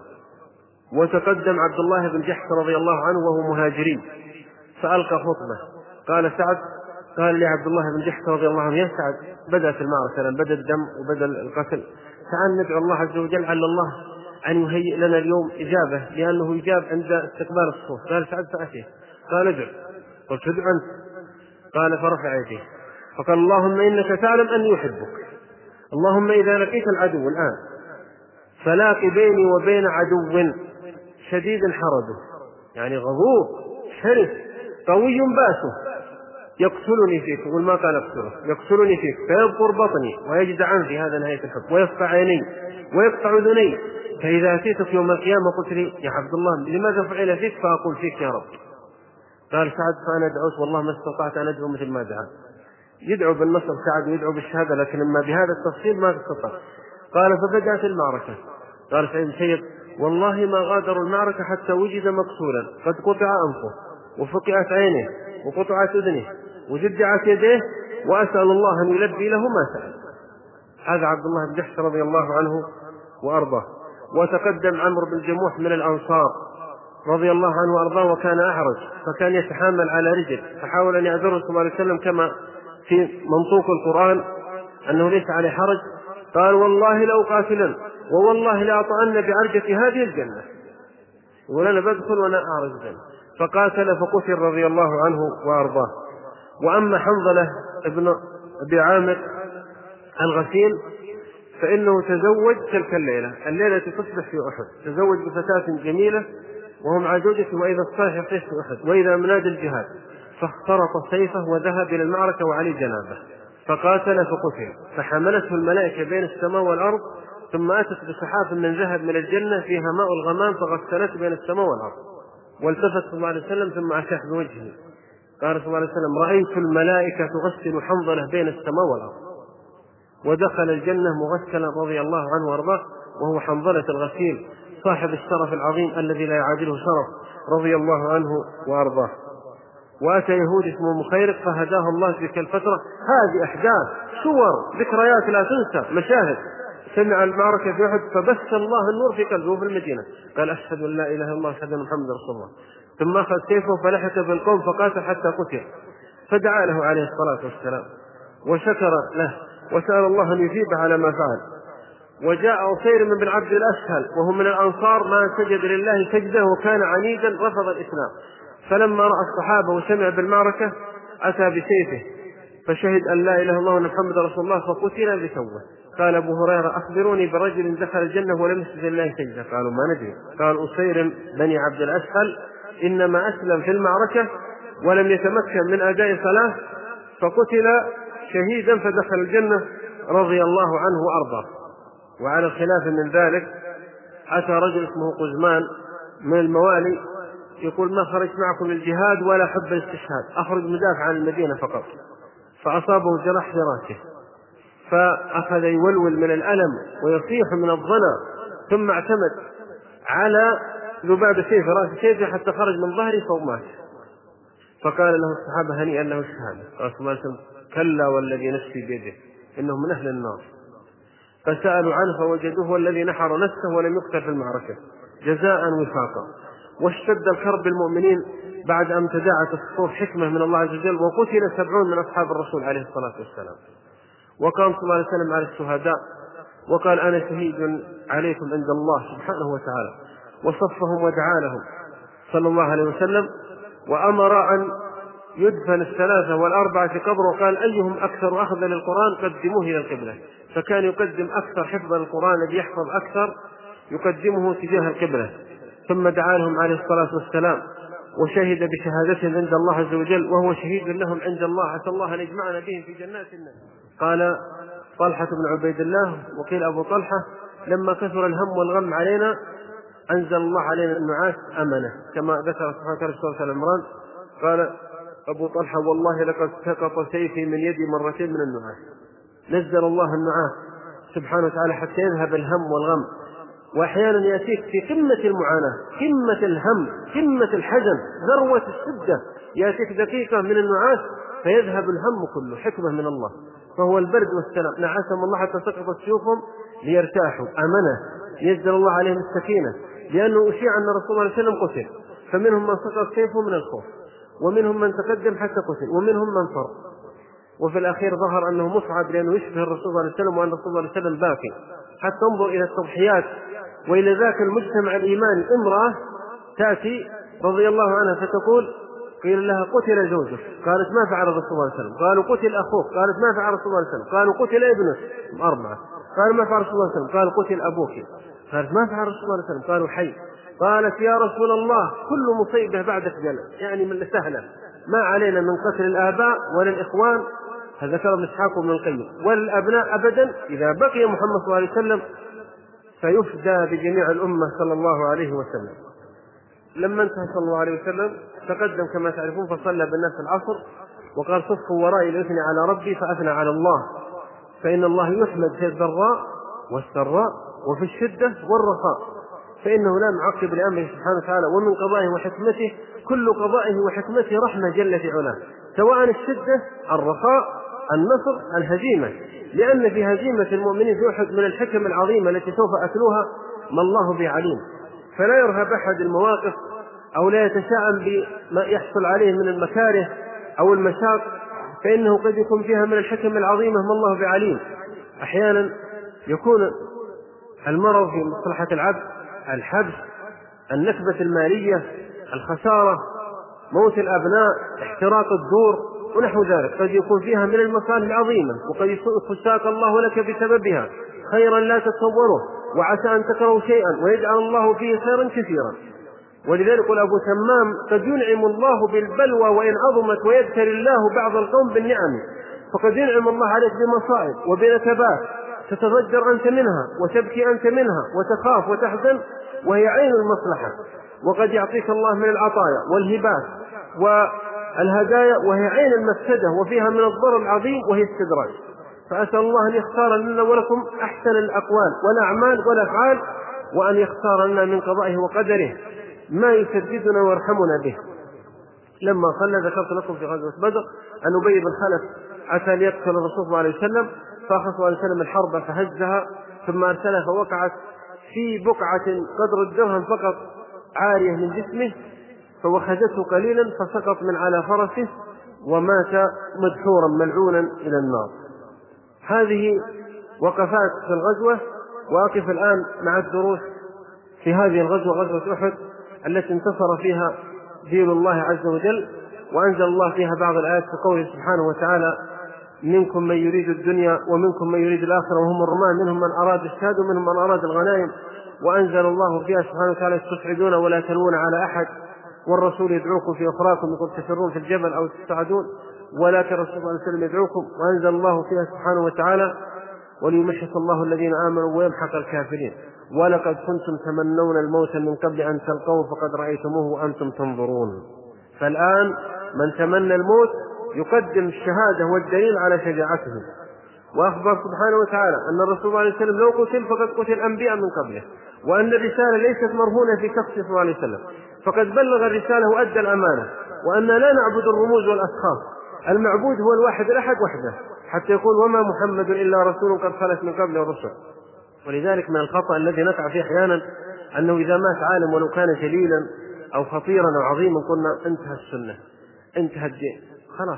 وتقدم عبد الله بن جحش رضي الله عنه وهو مهاجري فألقى خطبة. قال سعد قال لي عبد الله بن جحش رضي الله عنه: يا سعد، بدأت المعركة، بدأ الدم وبدأ القتل، تعال ندعو الله عز وجل على الله أن يهيئ لنا اليوم إجابة، لأنه يجاب عند استقبال الصفوف. قال سعد: فأتيه. قال: ادعو. قلت: ادعو أنت. قال: فرفع يديه فقال: اللهم إنك تعلم أني يحبك، اللهم إذا لقيت العدو الآن فلاق بيني وبين عدو شديد حرده، يعني غضوب حرس قوي باسه، يقتلني فيك. يقول ما قال اقتله، يقتلني فيك فيبقر بطني ويجزع عنفي، هذا نهاية الحب، ويقطع عيني ويقطع اذني، فإذا أتيتك يوم القيامة قلت لي: يا عبد الله لماذا فعل فيك؟ فأقول: فيك يا رب. قال سعد: فأنا دعوت والله ما استطعت أن أدعو مثل ما دعا. يدعو بالنصر سعد ويدعو بالشهادة، لكن لما بهذا التفصيل ما استطاع. قال: فبدأت المعركة. قال سعيد سيد: والله ما غادروا المعركة حتى وجد مقتولا قد قطع أنفه وفقعت عينه وقطعت أذنه وجدعت يديه، وأسأل الله أن يلبي له ما سأل. هذا عبد الله بن جحش رضي الله عنه وأرضاه. وتقدم عمرو بن جموح من الأنصار رضي الله عنه وأرضاه، وكان أعرج فكان يتحامل على رجل، فحاول أن يعذره صلى الله عليه وسلم كما في منطوق القرآن أنه ليس عليه حرج. قال: والله لأقاتلن ووالله لأطعن بعرجة هذه الجنة، وأنا بدخل وأنا أعرج الجنة. فقاتل فقتل رضي الله عنه وأرضاه. وأما حنظلة ابن أبي عامر الغسيل فإنه تزوج تلك الليلة، الليلة تصبح في أحد، تزوج بفتاة جميلة وهم عجوجة، وإذا الصالح يطيش في أحد وإذا مناد الجهاد، فاخترط سيفه وذهب إلى المعركة وعلي جنابه، فقاتل فقتل. فحملته الملائكة بين السماء والأرض، ثم أتت بسحاب من ذهب من الجنة فيها ماء الغمام فغسلته بين السماء والأرض. والتفت صلى الله عليه وسلم ثم أشاح بوجهه، قال صلى الله عليه وسلم: رأيت الملائكة تغسل حنظلة بين السماء والأرض. ودخل الجنة مغسلا رضي الله عنه وارضاه، وهو حنظلة الغسيل صاحب الشرف العظيم الذي لا يعادله شرف رضي الله عنه وارضاه. وأتى يهود اسمه مخيرق فهداه الله تلك الفترة. هذه أحداث صور ذكريات لا تنسى، مشاهد. سمع المعركة في أحد فبث الله النور في قلبه في المدينة، قال: أشهد أن لا إله إلا الله أشهد أن محمد رسول الله. ثم أخذ سيفه فلحق بالقوم فقاتل حتى قتل، فدعا له عليه الصلاة والسلام وشكر له وسأل الله أن يجيبه على ما فعل. وجاء عصير بن عبد الأسهل وهو من الأنصار ما سجد لله سجده وكان عنيدا رفض الإسلام، فلما رأى الصحابة وسمع بالمعركة أتى بسيفه فشهد أن لا إله إلا الله وأن محمد رسول الله فقتل بسوه. قال أبو هريرة أخبروني برجل دخل الجنة ولم يسجد لله سجدة. قالوا ما ندري. قال عصير بن عبد الأسهل إنما أسلم في المعركة ولم يتمكن من أداء صلاة فقتل شهيدا فدخل الجنة رضي الله عنه وأرضاه. وعلى الخلاف من ذلك أتى رجل اسمه قزمان من الموالي يقول ما خرج معكم الجهاد ولا حب الاستشهاد، أخرج مدافع عن المدينة فقط، فأصابه جرح في رأسه فأخذ يولول من الألم ويصيح من الظنى، ثم اعتمد على ذباب سيف رأس سيفه حتى خرج من ظهره فمات. فقال له الصحابة هنيئا له الشهادة. قال صلى الله عليه وسلم كلا والذي نفسي بيده إنه من أهل النار. فسألوا عنه فوجدوه والذي نحر نفسه ولم يقتل في المعركة جزاء وفاقا. واشتد الكرب بالمؤمنين بعد أن تداعت الصفوف حكمة من الله عز وجل، وقتل سبعون من أصحاب الرسول عليه الصلاة والسلام. وقام صلى الله عليه وسلم على الشهداء وقال أنا شهيد عليكم عند الله سبحانه وتعالى، وصفهم ودعا لهم صلى الله عليه وسلم، وأمر أن يدفن الثلاثة والأربعة في قبر، وقال أيهم أكثر أخذا للقرآن قدموه إلى القبلة، فكان يقدم أكثر حفظا للقرآن الذي يحفظ أكثر يقدمه تجاه القبلة. ثم دعا لهم عليه الصلاة والسلام وشهد بشهادتهم عند الله عز وجل وهو شهيد لهم عند الله، عسى الله أن يجمعنا بهم في جنات النعيم. قال طلحة بن عبيد الله وقيل أبو طلحة لما كثر الهم والغم علينا أنزل الله علينا النعاس أمنة كما ذكر سبحانه سورة العمران. قال أبو طلحة والله لقد سقط سيفي من يدي مرتين من النعاس. نزل الله النعاس سبحانه وتعالى حتى يذهب الهم والغم. وأحيانا يأتيك في قمة المعاناة، قمة الهم، قمة الحزن، ذروة الشدة، يأتيك دقيقة من النعاس فيذهب الهم كله، حكمة من الله. فهو البرد والسلام. نعسهم الله حتى سقطت سيوفهم ليرتاحوا أمنة. ينزل الله عليهم السكينة لأنه أشيع أن رسول الله صلى الله عليه وسلم قتل، فمنهم من سقط سيفه من الخوف، ومنهم من تقدم حتى قتل، ومنهم من فر. وفي الأخير ظهر أنه مصعب لأنه يشبه الرسول صلى الله عليه وسلم، وأن الرسول صلى الله عليه وسلم باكي. حتى انظر إلى التضحيات وإلى ذاك المجتمع الإيماني. امرأة تأتي رضي الله عنها فتقول قيل لها قتل زوجك، قالت ما فعل الرسول صلى الله عليه وسلم. قالوا قتل أخوك، قالت ما فعل الرسول صلى الله عليه وسلم. قالوا قتل ابنك، أربعة. قالوا ما فعل الرسول صلى الله عليه وسلم. قالوا قتل أبوك، قالت ما فعل الرسول صلى الله عليه وسلم. قالوا حي. قالت يا رسول الله كل مصيبة بعدك جنة، يعني من سهلة، ما علينا من قتل الآباء ولا الإخوان، هذا كلام ابن إسحاق وابن القيم، ولا الأبناء أبدا، إذا بقي محمد صلى الله عليه وسلم فيفدى بجميع الأمة صلى الله عليه وسلم. لما انتهى صلى الله عليه وسلم تقدم كما تعرفون فصلى بالناس العصر وقال صفوا ورائي لأثني على ربي فأثنى على الله، فإن الله يحمد في الضراء والسراء وفي الشدة والرخاء، فإنه لا معقب لأمره سبحانه وتعالى، ومن قضائه وحكمته كل قضائه وحكمته رحمة جل في علاه، سواء الشدة الرخاء النصر الهزيمة، لأن في هزيمة المؤمنين في أحد من الحكم العظيمة التي سوف أتلوها ما الله بعليم. فلا يرهب أحد المواقف أو لا يتشاءم بما يحصل عليه من المكاره أو المشاق، فإنه قد يكون فيها من الحكم العظيمة ما الله بعليم. أحيانا يكون المرض في مصلحة العبد، الحبس، النكبة المالية، الخسارة، موت الأبناء، احتراق الدور ونحو ذلك، قد يكون فيها من المصالح العظيمة، وقد يساق الله لك بسببها خيرا لا تتصوره، وعسى أن تكرهوا شيئا ويجعل الله فيه خيرا كثيرا. ولذلك يقول أبو تمام قد ينعم الله بالبلوى وإن عظمت ويبتلي الله بعض القوم بالنعم، فقد ينعم الله عليك بمصائب وبنكبات تتضجر أنت منها وتبكي أنت منها وتخاف وتحزن وهي عين المصلحة، وقد يعطيك الله من العطايا والهبات والهدايا وهي عين المفسدة وفيها من الضرر العظيم وهي استدراج. فأسأل الله أن يختار لنا ولكم أحسن الأقوال والأعمال والأفعال، وأن يختار لنا من قضائه وقدره ما يسددنا ويرحمنا به. لما صلى ذكرت لكم في غزوة بدر أن أبي بن خلف أتى ليقتل الرسول صلى الله عليه وسلم، فأخذ صلى الله عليه وسلم الحرب فهزها ثم أرسلها فوقعت في بقعة قدر الدرهم فقط عارية من جسمه، فوخزته قليلا فسقط من على فرسه ومات مدحورا ملعونا إلى النار. هذه وقفات في الغزوة وأقف الآن مع الدروس في هذه الغزوة، غزوة أحد التي انتصر فيها دين الله عز وجل، وأنزل الله فيها بعض الآيات في قوله سبحانه وتعالى: منكم من يريد الدنيا ومنكم من يريد الآخرة وهم الرمان، منهم من أراد الشهادة ومنهم من أراد الغنائم. وأنزل الله فيها سبحانه وتعالى: تسعدون ولا تلوون على أحد، والرسول يدعوكم في أخراكم يقول تسرون في الجبل أو تسعدون، ولكن الرسول صلى الله عليه وسلم يدعوكم. وأنزل الله فيها سبحانه وتعالى: وليمحص الله الذين آمنوا ويمحق الكافرين، ولقد كنتم تمنون الموت من قبل أن تلقوه فقد رأيتموه وأنتم تنظرون. فالآن من تمنى الموت يقدم الشهادة والدليل على شجاعته. وأخبر سبحانه وتعالى أن الرسول صلى الله عليه وسلم لو قتل فقد قتل أنبياء من قبله، وأن الرسالة ليست مرهونة في شخص صلى الله عليه وسلم، فقد بلغ الرسالة وأدى الأمانة، وأن لا نعبد الرموز والأشخاص، المعبود هو الواحد الأحد وحده، حتى يقول: وما محمد إلا رسول قد خلت من قبله الرسل. ولذلك من الخطأ الذي نقع فيه أحيانا أنه إذا مات عالم ولو كان جليلا أو خطيرا أو عظيما قلنا: انتهى السنة، انتهى الدين، خلاص،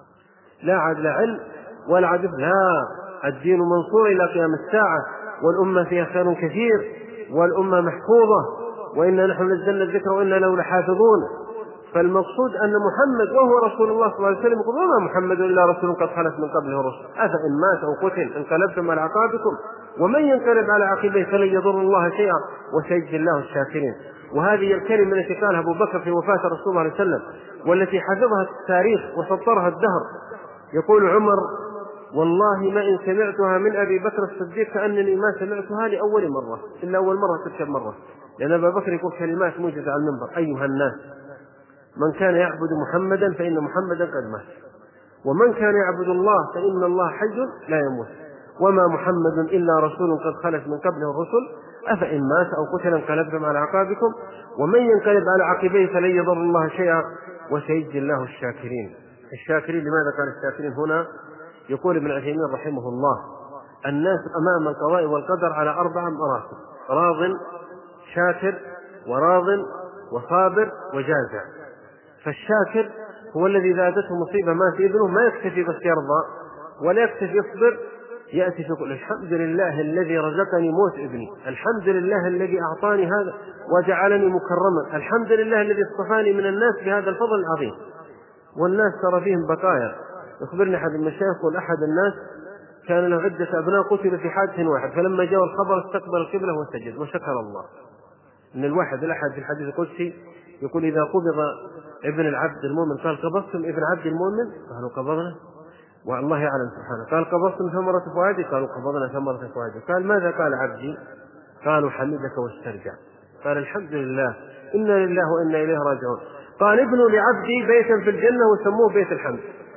لا عاد لا علم ولا عدل. لا، الدين منصور إلى قيام الساعة، والأمة فيها خير كثير، والأمة محفوظة، وإنا نحن نزلنا الذكر وإنا له لحافظون. فالمقصود أن محمد وهو رسول الله صلى الله عليه وسلم يقول: وما محمد إلا رسول قد خلت من قبله الرسل أفإن مات أو قتل انقلبتم على عقابكم ومن ينقلب على عقبيه فلن يضر الله شيئا وسيجزي الله الشاكرين. وهذه الكلمة التي قالها أبو بكر في وفاة الرسول صلى الله عليه وسلم، والتي حفظها التاريخ وسطرها الدهر. يقول عمر: والله ما إن سمعتها من أبي بكر الصديق كأنني ما سمعتها لأول مرة إلا أول مرة تكتب مرة، لأن أبا بكر يقول كلمات موجودة على المنبر: أيها الناس، من كان يعبد محمدا فإن محمدا قد مات، ومن كان يعبد الله فإن الله حي لا يموت، وما محمد إلا رسول قد خلت من قبله الرسل أفإن مات أو قتل انقلبتم على عقابكم ومن ينقلب على عقبيه فلن يضر الله شيئا وسيجزي الله الشاكرين. الشاكرين، لماذا قال الشاكرين هنا؟ يقول ابن عثيمين رحمه الله: الناس أمام القضاء والقدر على أربع مراتب: راض، شاكر، وراض، وصابر، وجازع. فالشاكر هو الذي إذا أتته مصيبة ما في إذنه ما يكتفي بس يرضى ولا يكتفي يصبر، يأتي يقول: الحمد لله الذي رزقني موت ابني، الحمد لله الذي أعطاني هذا وجعلني مكرما، الحمد لله الذي اصطفاني من الناس بهذا الفضل العظيم. والناس ترى فيهم بقايا. يخبرني أحد المشايخ يقول: أحد الناس كان له عدة أبناء قتلوا في حادث واحد، فلما جاء الخبر استقبل القبلة وسجد وشكر الله. إن الواحد الأحد في الحديث القدسي يقول: إذا قبض ابن العبد المؤمن قال: قبضتم ابن عبد المؤمن؟ قالوا: قبضنا. والله يعلم سبحانه. قال: قبضتم ثمرة فؤادي؟ قالوا: قبضنا ثمرة فؤادي. قال: ماذا قال عبدي؟ قالوا: حمدك واسترجع. قال: الحمد لله، إنا لله وإنا إليه راجعون. قال: ابنوا لعبدي بيتا في الجنة وسموه بيت الحمد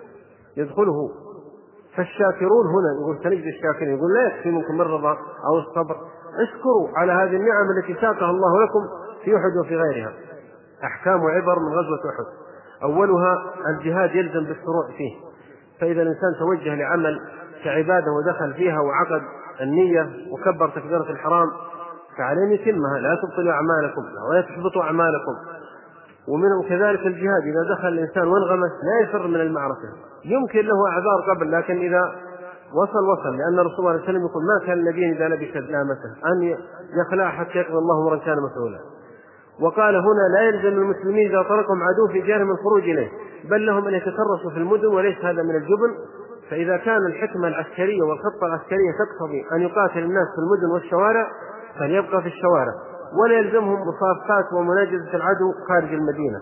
يدخله. فالشاكرون هنا يقول: سنجد الشاكرين. يقول: لا يكفي منكم الرضا أو الصبر، اشكروا على هذه النعم التي ساقها الله لكم في أحد وفي غيرها. أحكام وعبر من غزوة أحد: أولها الجهاد يلزم بالشروع فيه، فإذا الإنسان توجه لعمل كعبادة ودخل فيها وعقد النية وكبر تكبيرة الحرام فعليه يتمها، لا تبطلوا أعمالكم ولا تحبطوا أعمالكم. ومنهم كذلك الجهاد، إذا دخل الإنسان وانغمس لا يفر من المعركة، يمكن له أعذار قبل، لكن إذا وصل وصل، لأن الرسول صلى الله عليه وسلم يقول: ما كان النبي إذا لبس لامته أن يخلع حتى يقضي الله أمرا كان مفعولا. وقال هنا: لا يلزم المسلمين إذا طرقهم عدو في جارهم الخروج إليه، بل لهم أن يتترسوا في المدن، وليس هذا من الجبن. فإذا كان الحكمة العسكرية والخطة العسكرية تقتضي أن يقاتل الناس في المدن والشوارع فليبقى في الشوارع، ولا يلزمهم مصافات ومناجزة العدو خارج المدينة.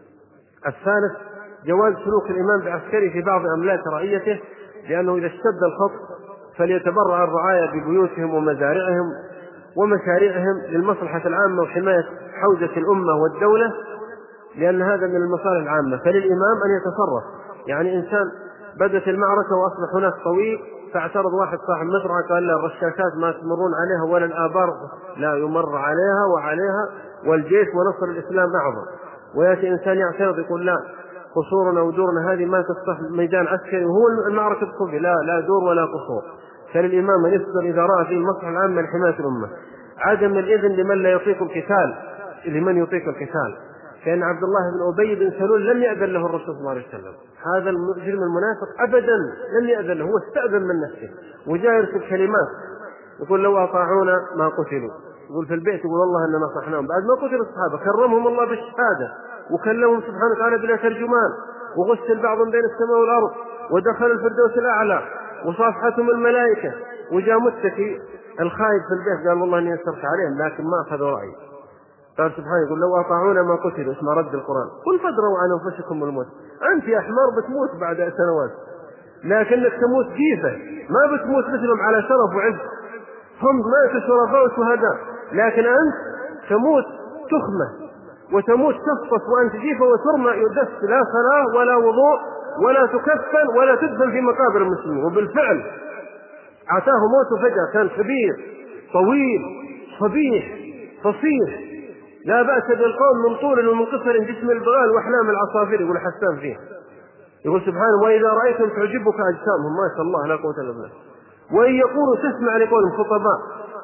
الثالث جواز سلوك الإمام بعسكري في بعض أملاك رعيته، لأنه إذا اشتد الخط فليتبرع الرعايا ببيوتهم ومزارعهم ومشاريعهم للمصلحة العامة وحماية حوزة الأمة والدولة، لأن هذا من المصالح العامة. فللإمام أن يتصرف. يعني إنسان بدت المعركة وأصبح هناك طويل، فاعترض واحد صاحب مزرعة قال: لا، الرشاشات ما تمرون عليها ولا الآبار، لا، يمر عليها وعليها، والجيش ونصر الإسلام أعظم. ويأتي إنسان يعترض يقول: لا، قصورنا ودورنا هذه ما تصلح ميدان عسكري وهو المعركة تقول: لا، لا دور ولا قصور. فللإمام أن يصدر إذا رأى فيه المصلحة العامة لحماية الأمة. عدم الإذن لمن لا يطيق القتال، لمن يطيق القتال، كأن عبد الله بن أبي بن سلول لم يأذن له الرسول صلى الله عليه وسلم. هذا المجرم المنافق أبدا لم يأذن له، هو استأذن من نفسه وجاء يرسل كلمات يقول لو أطاعونا ما قتلوا. يقول في البيت يقول والله أننا نصحناهم بعد ما قتلوا الصحابة كرمهم الله بالشهادة وكلمهم سبحانه وتعالى بلا ترجمان وغسل بعضهم بين السماء والأرض ودخل الفردوس الأعلى وصافحتهم الملائكة، وجاء متكي الخايف في البيت قال والله إني أسرت عليهم لكن ما أخذوا رأيي. قال سبحانه يقول لو أطاعونا ما قتلوا. اسمع رد القرآن قل فادروا عن أنفسكم الموت. أنت يا حمار بتموت بعد سنوات لكنك تموت جيفة، ما بتموت مثلهم على شرف وعز، هم ماتوا شرفاء وشهداء، لكن أنت تموت تخمة وتموت تفطس وأنت جيفة وترمى يدس لا صلاة ولا وضوء ولا تكفن ولا تدفن في مقابر المسلمين. وبالفعل عتاه موته فجأة، كان كبير طويل صبيح فصيح لا بأس بالقوم من طول ومن قصر جسم البغال وأحلام العصافير. يقول حسان فيه يقول سبحانه وإذا رأيتم تعجبك أجسامهم ما شاء الله لا قوة إلا بالله وإن يقولوا تسمع لقولهم خطباء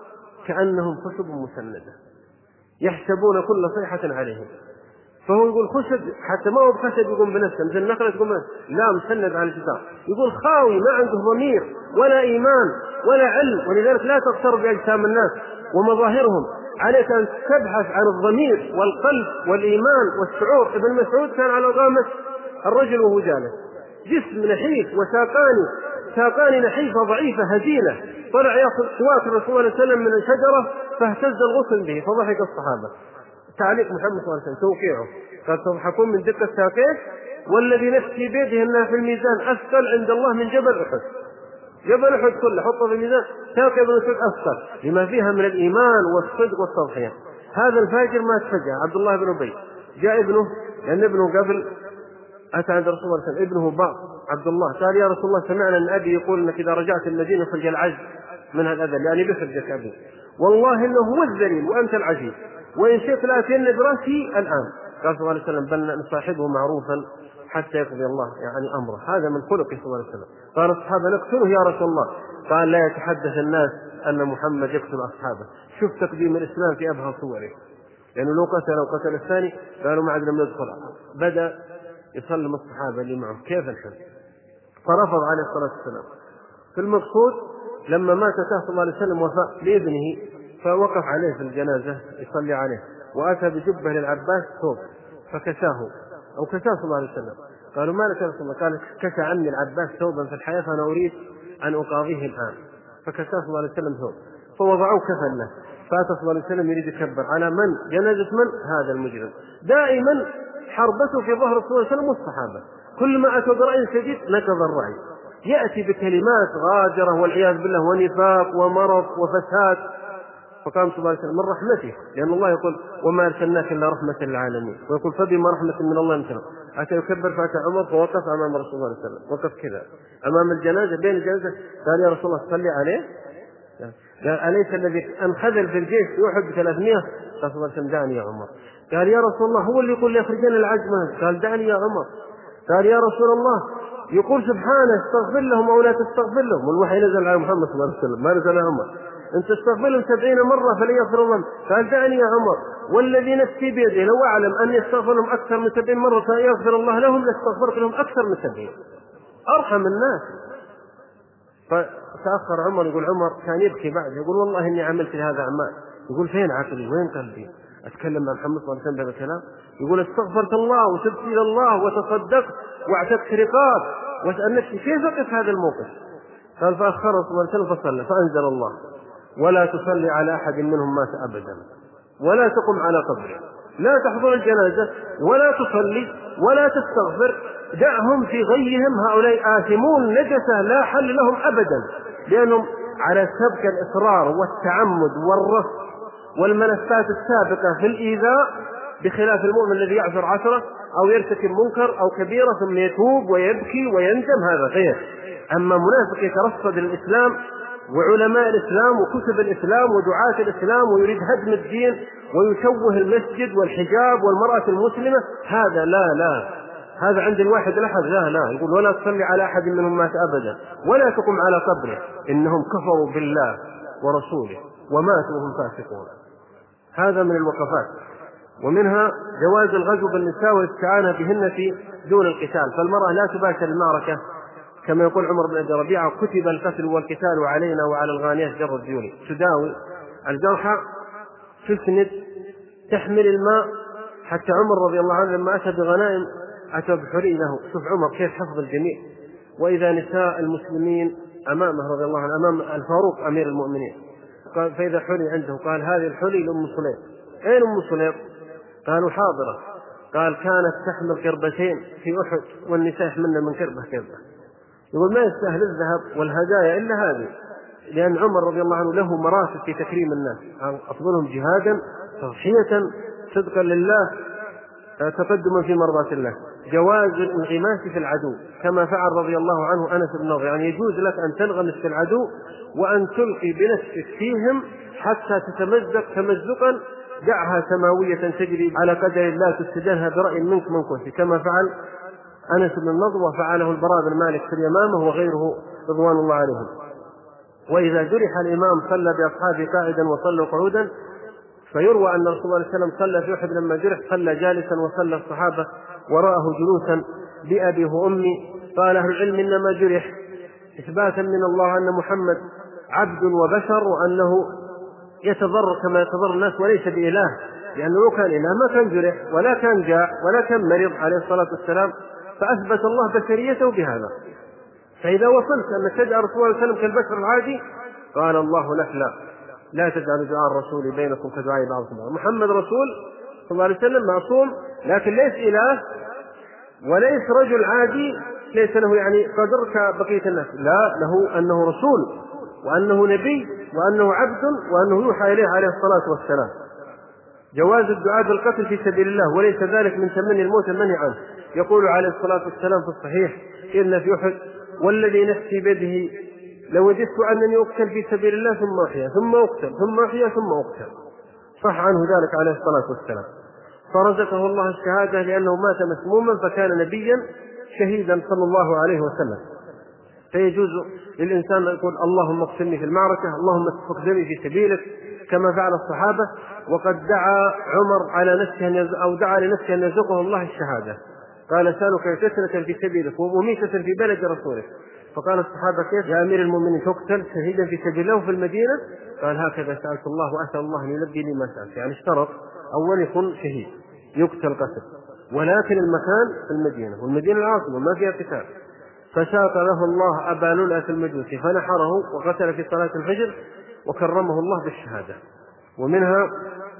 كأنهم خشب مسندة يحسبون كل صيحة عليهم. فهو يقول خشب حتى ما هو بخشب يقوم بنفسه مثل النخلة تقوم لا مسند على الجدار، يقول خاوي ما عنده ضمير ولا إيمان ولا علم. ولذلك لا تغتر بأجسام الناس ومظاهرهم، عليك أن تبحث عن الضمير والقلب والإيمان والشعور. ابن مسعود كان على غامة الرجل وهو جالس جسم نحيف وساقان ساقان نحيفة ضعيفة هزيلة، طلع يأخذ سواك الرسول صلى الله عليه وسلم من الشجرة فاهتز الغصن به فضحك الصحابة. تعليق محمد صلى الله عليه وسلم توقيعه قال تضحكون من دقة ساقيه والذي نفسي بيده انها في الميزان اثقل عند الله من جبل احد. جبل احد كله حطه في الميزان ساقيه ابن مسعود اثقل لما فيها من الايمان والصدق والتضحية. هذا الفاجر ما تفجع عبد الله بن ابي جاء ابنه لان ابنه قبل اتى عند رسول الله صلى الله عليه وسلم ابنه بعض عبد الله قال يا رسول الله سمعنا ان ابي يقول انك اذا رجعت المدينه خرج العجز من هذا الاذى يعني بخرجك ابي والله انه هو الذليل وانت العزيز وإن شئت لأتين برأسي الآن. قال صلى الله عليه وسلم بل نصاحبه معروفا حتى يقضي الله يعني أمره. هذا من خلقه صلى الله عليه وسلم. قال الصحابة نقتله يا رسول الله. قال لا يتحدث الناس أن محمد يقتل أصحابه. شوف تقديم الإسلام في أبهى صوره، لأنه لو قتل لو قتل الثاني قالوا ما عاد لم ندخل. بدأ يسلم الصحابة اللي معه كيف الحل، فرفض عليه الصلاة والسلام. في المقصود لما مات صلى الله عليه وسلم وفاء لابنه فوقف عليه في الجنازة يصلي عليه وأتى بجبة للعباس ثوب فكساه أو كساه صلى الله عليه وسلم. قالوا ما لك يا رسول الله؟ قال كسى عني العباس ثوبا في الحياة فأنا أريد أن أقاضيه الآن. فكساه صلى الله عليه وسلم ثوب فوضعوه كفن له. فأتى صلى الله عليه وسلم يريد يكبر على من؟ جنازة من؟ هذا المجرم. دائما حربته في ظهر صلى الله عليه وسلم والصحابة، كل ما أتوا برأي شديد نكض الرأي، يأتي بكلمات غادرة والعياذ بالله ونفاق ومرض وفساد. فقام صلى الله عليه وسلم من رحمته، لأن الله يقول وما أرسلناك إلا رحمة للعالمين، ويقول فبما رحمة من الله أنت. أتى يكبر فأتى عمر فوقف أمام رسول الله صلى الله عليه وسلم، وقف كذا أمام الجنازة بين الجنازة قال يا رسول الله صلي عليه. قال أليس الذي أنخذل في الجيش يوحد بثلاثمائة؟ قال صلى الله عليه وسلم دعني يا عمر. قال يا رسول الله هو اللي يقول لي أخرجنا العجمة. قال دعني يا عمر. قال يا رسول الله يقول سبحانه استغفر لهم أو لا تستغفر لهم، والوحي نزل على محمد صلى الله عليه وسلم ما نزل على عمر، أن تستغفر لهم سبعين مرة فليغفر الله. قال دعني يا عمر والذي نفسي بيده لو أعلم أن يستغفر لهم أكثر من سبعين مرة فيغفر الله لهم لاستغفرت لهم أكثر من سبعين. أرحم الناس. فتأخر عمر، يقول عمر كان يبكي بعد يقول والله إني عملت هذا عمال. يقول فين عقلي وين قلبي أتكلم مع محمد صلى الله عليه وسلم بهذا الكلام؟ يقول استغفرت الله وتبت إلى الله وتصدقت واعتقت رقاب واسأل نفسي كيف أقف هذا الموقف. قال فأخر صلى الله عليه وسلم فصلى فأنزل الله ولا تصلي على أحد منهم مات أبدا ولا تقم على قبره، لا تحضر الجنازة ولا تصلي ولا تستغفر، دعهم في غيهم هؤلاء آثمون نجسة لا حل لهم أبدا، لأنهم على سبك الإصرار والتعمد والرفض والملفات السابقة في الإيذاء، بخلاف المؤمن الذي يعثر عثرة أو يرتكب منكر أو كبيرة ثم يتوب ويبكي ويندم هذا غير. أما منافق يترصد الإسلام وعلماء الإسلام وكتب الإسلام ودعاة الإسلام ويريد هدم الدين ويشوه المسجد والحجاب والمرأة المسلمة، هذا لا لا هذا عند الواحد الأحد لا لا يقول ولا تصلي على أحد منهم مات أبدا ولا تقم على قبره إنهم كفروا بالله ورسوله وماتوا وهم فاسقون. هذا من الوقفات. ومنها جواز الغزو بالنساء والاستعانة بهن في دون القتال، فالمرأة لا تباشر المعركة كما يقول عمر بن أبي ربيعة: كتب القتل والقتال علينا وعلى الغانيات جر الديون. تداوي الجرحى، تسند، تحمل الماء. حتى عمر رضي الله عنه لما أتى بغنائم أتى بحري له. شوف عمر كيف حفظ الجميع. وإذا نساء المسلمين أمامه رضي الله عنه، أمام الفاروق أمير المؤمنين، قال فإذا حلي عنده قال: هذه الحلي لأم سليم. أين أم سليم؟ قالوا: حاضرة. قال: كانت تحمل كربتين في أحد والنساء يحملن من كربة كربة. يقول ما يستاهل الذهب والهدايا إلا هذه، لأن عمر رضي الله عنه له مراتب في تكريم الناس، أفضلهم جهادا، تضحية، صدقا لله، تقدما في مرضاة الله. جواز الانغماس في العدو كما فعل رضي الله عنه أنس بن نضر، يعني يجوز لك أن تنغمس في العدو وأن تلقي بنفسك فيهم حتى تتمزق تمزقا دعها سماوية تجري على قدر الله تستدانها برأي منك منكوس، كما فعل أنس بن النضر وفعله البراء بن مالك في اليمامة وغيره رضوان الله عليهم. وإذا جرح الإمام صلى بأصحابه قاعدا وصلوا قعودا، فيروى أن رسول الله صلى الله عليه وسلم صلى في أحد لما جرح صلى جالسا وصلى الصحابة وراءه جلوسا بأبي وأمي. قال أهل العلم: إنما جرح إثباتا من الله أن محمد عبد وبشر، وأنه يتضرر كما يتضرر الناس وليس بإله، لأنه لو كان إله ما كان جرح ولا كان جاع ولا كان مريض عليه الصلاة والسلام، فأثبت الله بشريته بهذا. فإذا وصلت أن تجعل رسول الله صلى الله عليه وسلم كالبشر العادي، قال الله لك: لا لا تجعلوا دعاء الرسول بينكم كدعاء بعضكم بعضا. محمد رسول صلى الله عليه وسلم معصوم، لكن ليس إله وليس رجل عادي، ليس له يعني قدر كبقية الناس، لا، له أنه رسول وأنه نبي وأنه عبد وأنه يوحى إليه عليه الصلاة والسلام. جواز الدعاء بالقتل في سبيل الله وليس ذلك من تمني الموت المنهي عنه. يقول عليه الصلاة والسلام في الصحيح: إن في أحد والذي نفسي بيده لو وجدت أنني أقتل في سبيل الله ثم أحيا ثم أقتل ثم أحيا ثم أقتل. صح عنه ذلك عليه الصلاة والسلام، فرزقه الله الشهادة لأنه مات مسموما فكان نبيا شهيدا صلى الله عليه وسلم. فيجوز للإنسان أن يقول: اللهم اقتلني في المعركة، اللهم اسفك دمي في سبيلك، كما فعل الصحابة. وقد دعا عمر على نفسه أو دعا لنفسه أن يرزقه الله الشهادة، قال: سألك كثرة في سبيلك ومميتة في بلد رسولك. فقال الصحابة: كيف يا أمير المؤمنين تقتل شهيدا في سبيل الله في المدينة؟ قال: هكذا سألت الله وأسأل الله أن يلبي لي ما سألت. يعني اشترط أول يكون شهيد يقتل قتل، ولكن المكان في المدينة، والمدينة العاصمة ما فيها قتال. فشاط له الله أبا لؤلؤة المجوسي فنحره وقتل في صلاة الفجر وكرمه الله بالشهادة. ومنها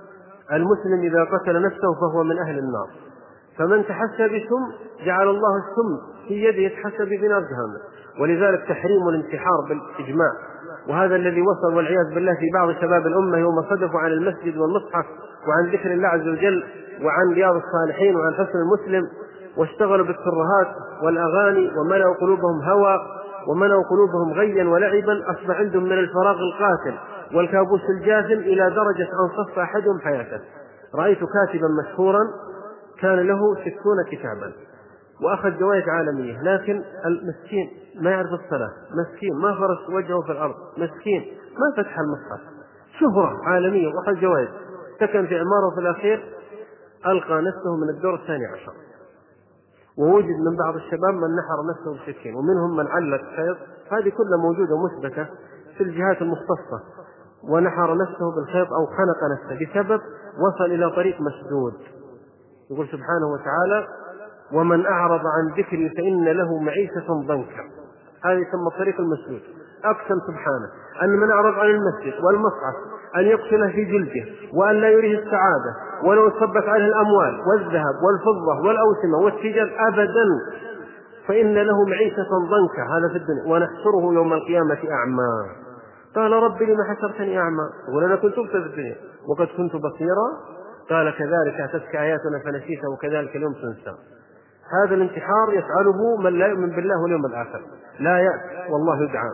المسلم إذا قتل نفسه فهو من أهل النار، فمن تحسى بسم جعل الله السم في يده يتحسى بنار جهنم. ولذلك تحريم الانتحار بالإجماع، وهذا الذي وصل والعياذ بالله في بعض شباب الأمة يوم صدفوا عن المسجد والمصحف وعن ذكر الله عز وجل وعن رياض الصالحين وعن حسن المسلم، واشتغلوا بالترهات والأغاني وملأوا قلوبهم هوى وملأوا قلوبهم غيا ولعبا، أصبح عندهم من الفراغ القاتل والكابوس الجاثم إلى درجة أن صف أحدهم حياته. رأيت كاتبا مشهورا كان له ستون كتابا وأخذ جوائز عالمية، لكن المسكين ما يعرف الصلاة، مسكين ما فرس وجهه في الأرض، مسكين ما فتح المصحف، شهرة عالمية وأخذ جوائز، سكن في عمارة في الأخير ألقى نفسه من الدور الثاني عشر. ووجد من بعض الشباب من نحر نفسه بالسكين، ومنهم من علق خيط، هذه كلها موجودة مثبتة في الجهات المختصة، ونحر نفسه بالخيط أو خنق نفسه بسبب وصل إلى طريق مسدود. يقول سبحانه وتعالى: ومن أعرض عن ذكري فإن له معيشة ضنكا. هذا يسمى الطريق المسدود. أقسم سبحانه أن من أعرض عن المسجد والمصحف أن يقتله في جلده وأن لا يريه السعادة ولو تصبت عليه الأموال والذهب والفضة والأوسمة والتجار أبدا، فإن له معيشة ضنكا، هذا في الدنيا، ونحشره يوم القيامة أعمى. قال: رب لما حشرتني أعمى؟ يقول: أنا كنت أبصر في الدنيا وقد كنت بصيرا. قال: كذلك أتتك آياتنا فنسيتها وكذلك اليوم تنسى. هذا الانتحار يفعله من لا يؤمن بالله واليوم الآخر، لا يأس والله يدعى.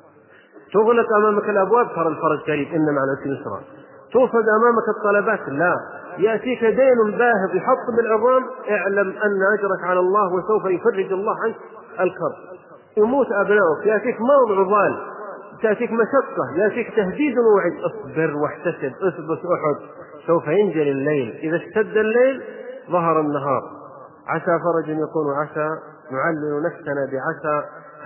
تغلق أمامك الأبواب ترى الفرج قريب، إن مع العسر يسرا. توفد أمامك الطلبات، لا، يأتيك دين باهظ يحط بالعظام، اعلم أن أجرك على الله وسوف يفرج الله عنك الكرب. يموت أبنائك، يأتيك موضع ضال، تأتيك مشقة، يأتيك تهديد ووعد، اصبر واحتسب، اثبت أحد، سوف ينجلي الليل، إذا اشتد الليل ظهر النهار. عسى فرج يكون عسى، نعلل نفسنا بعسى،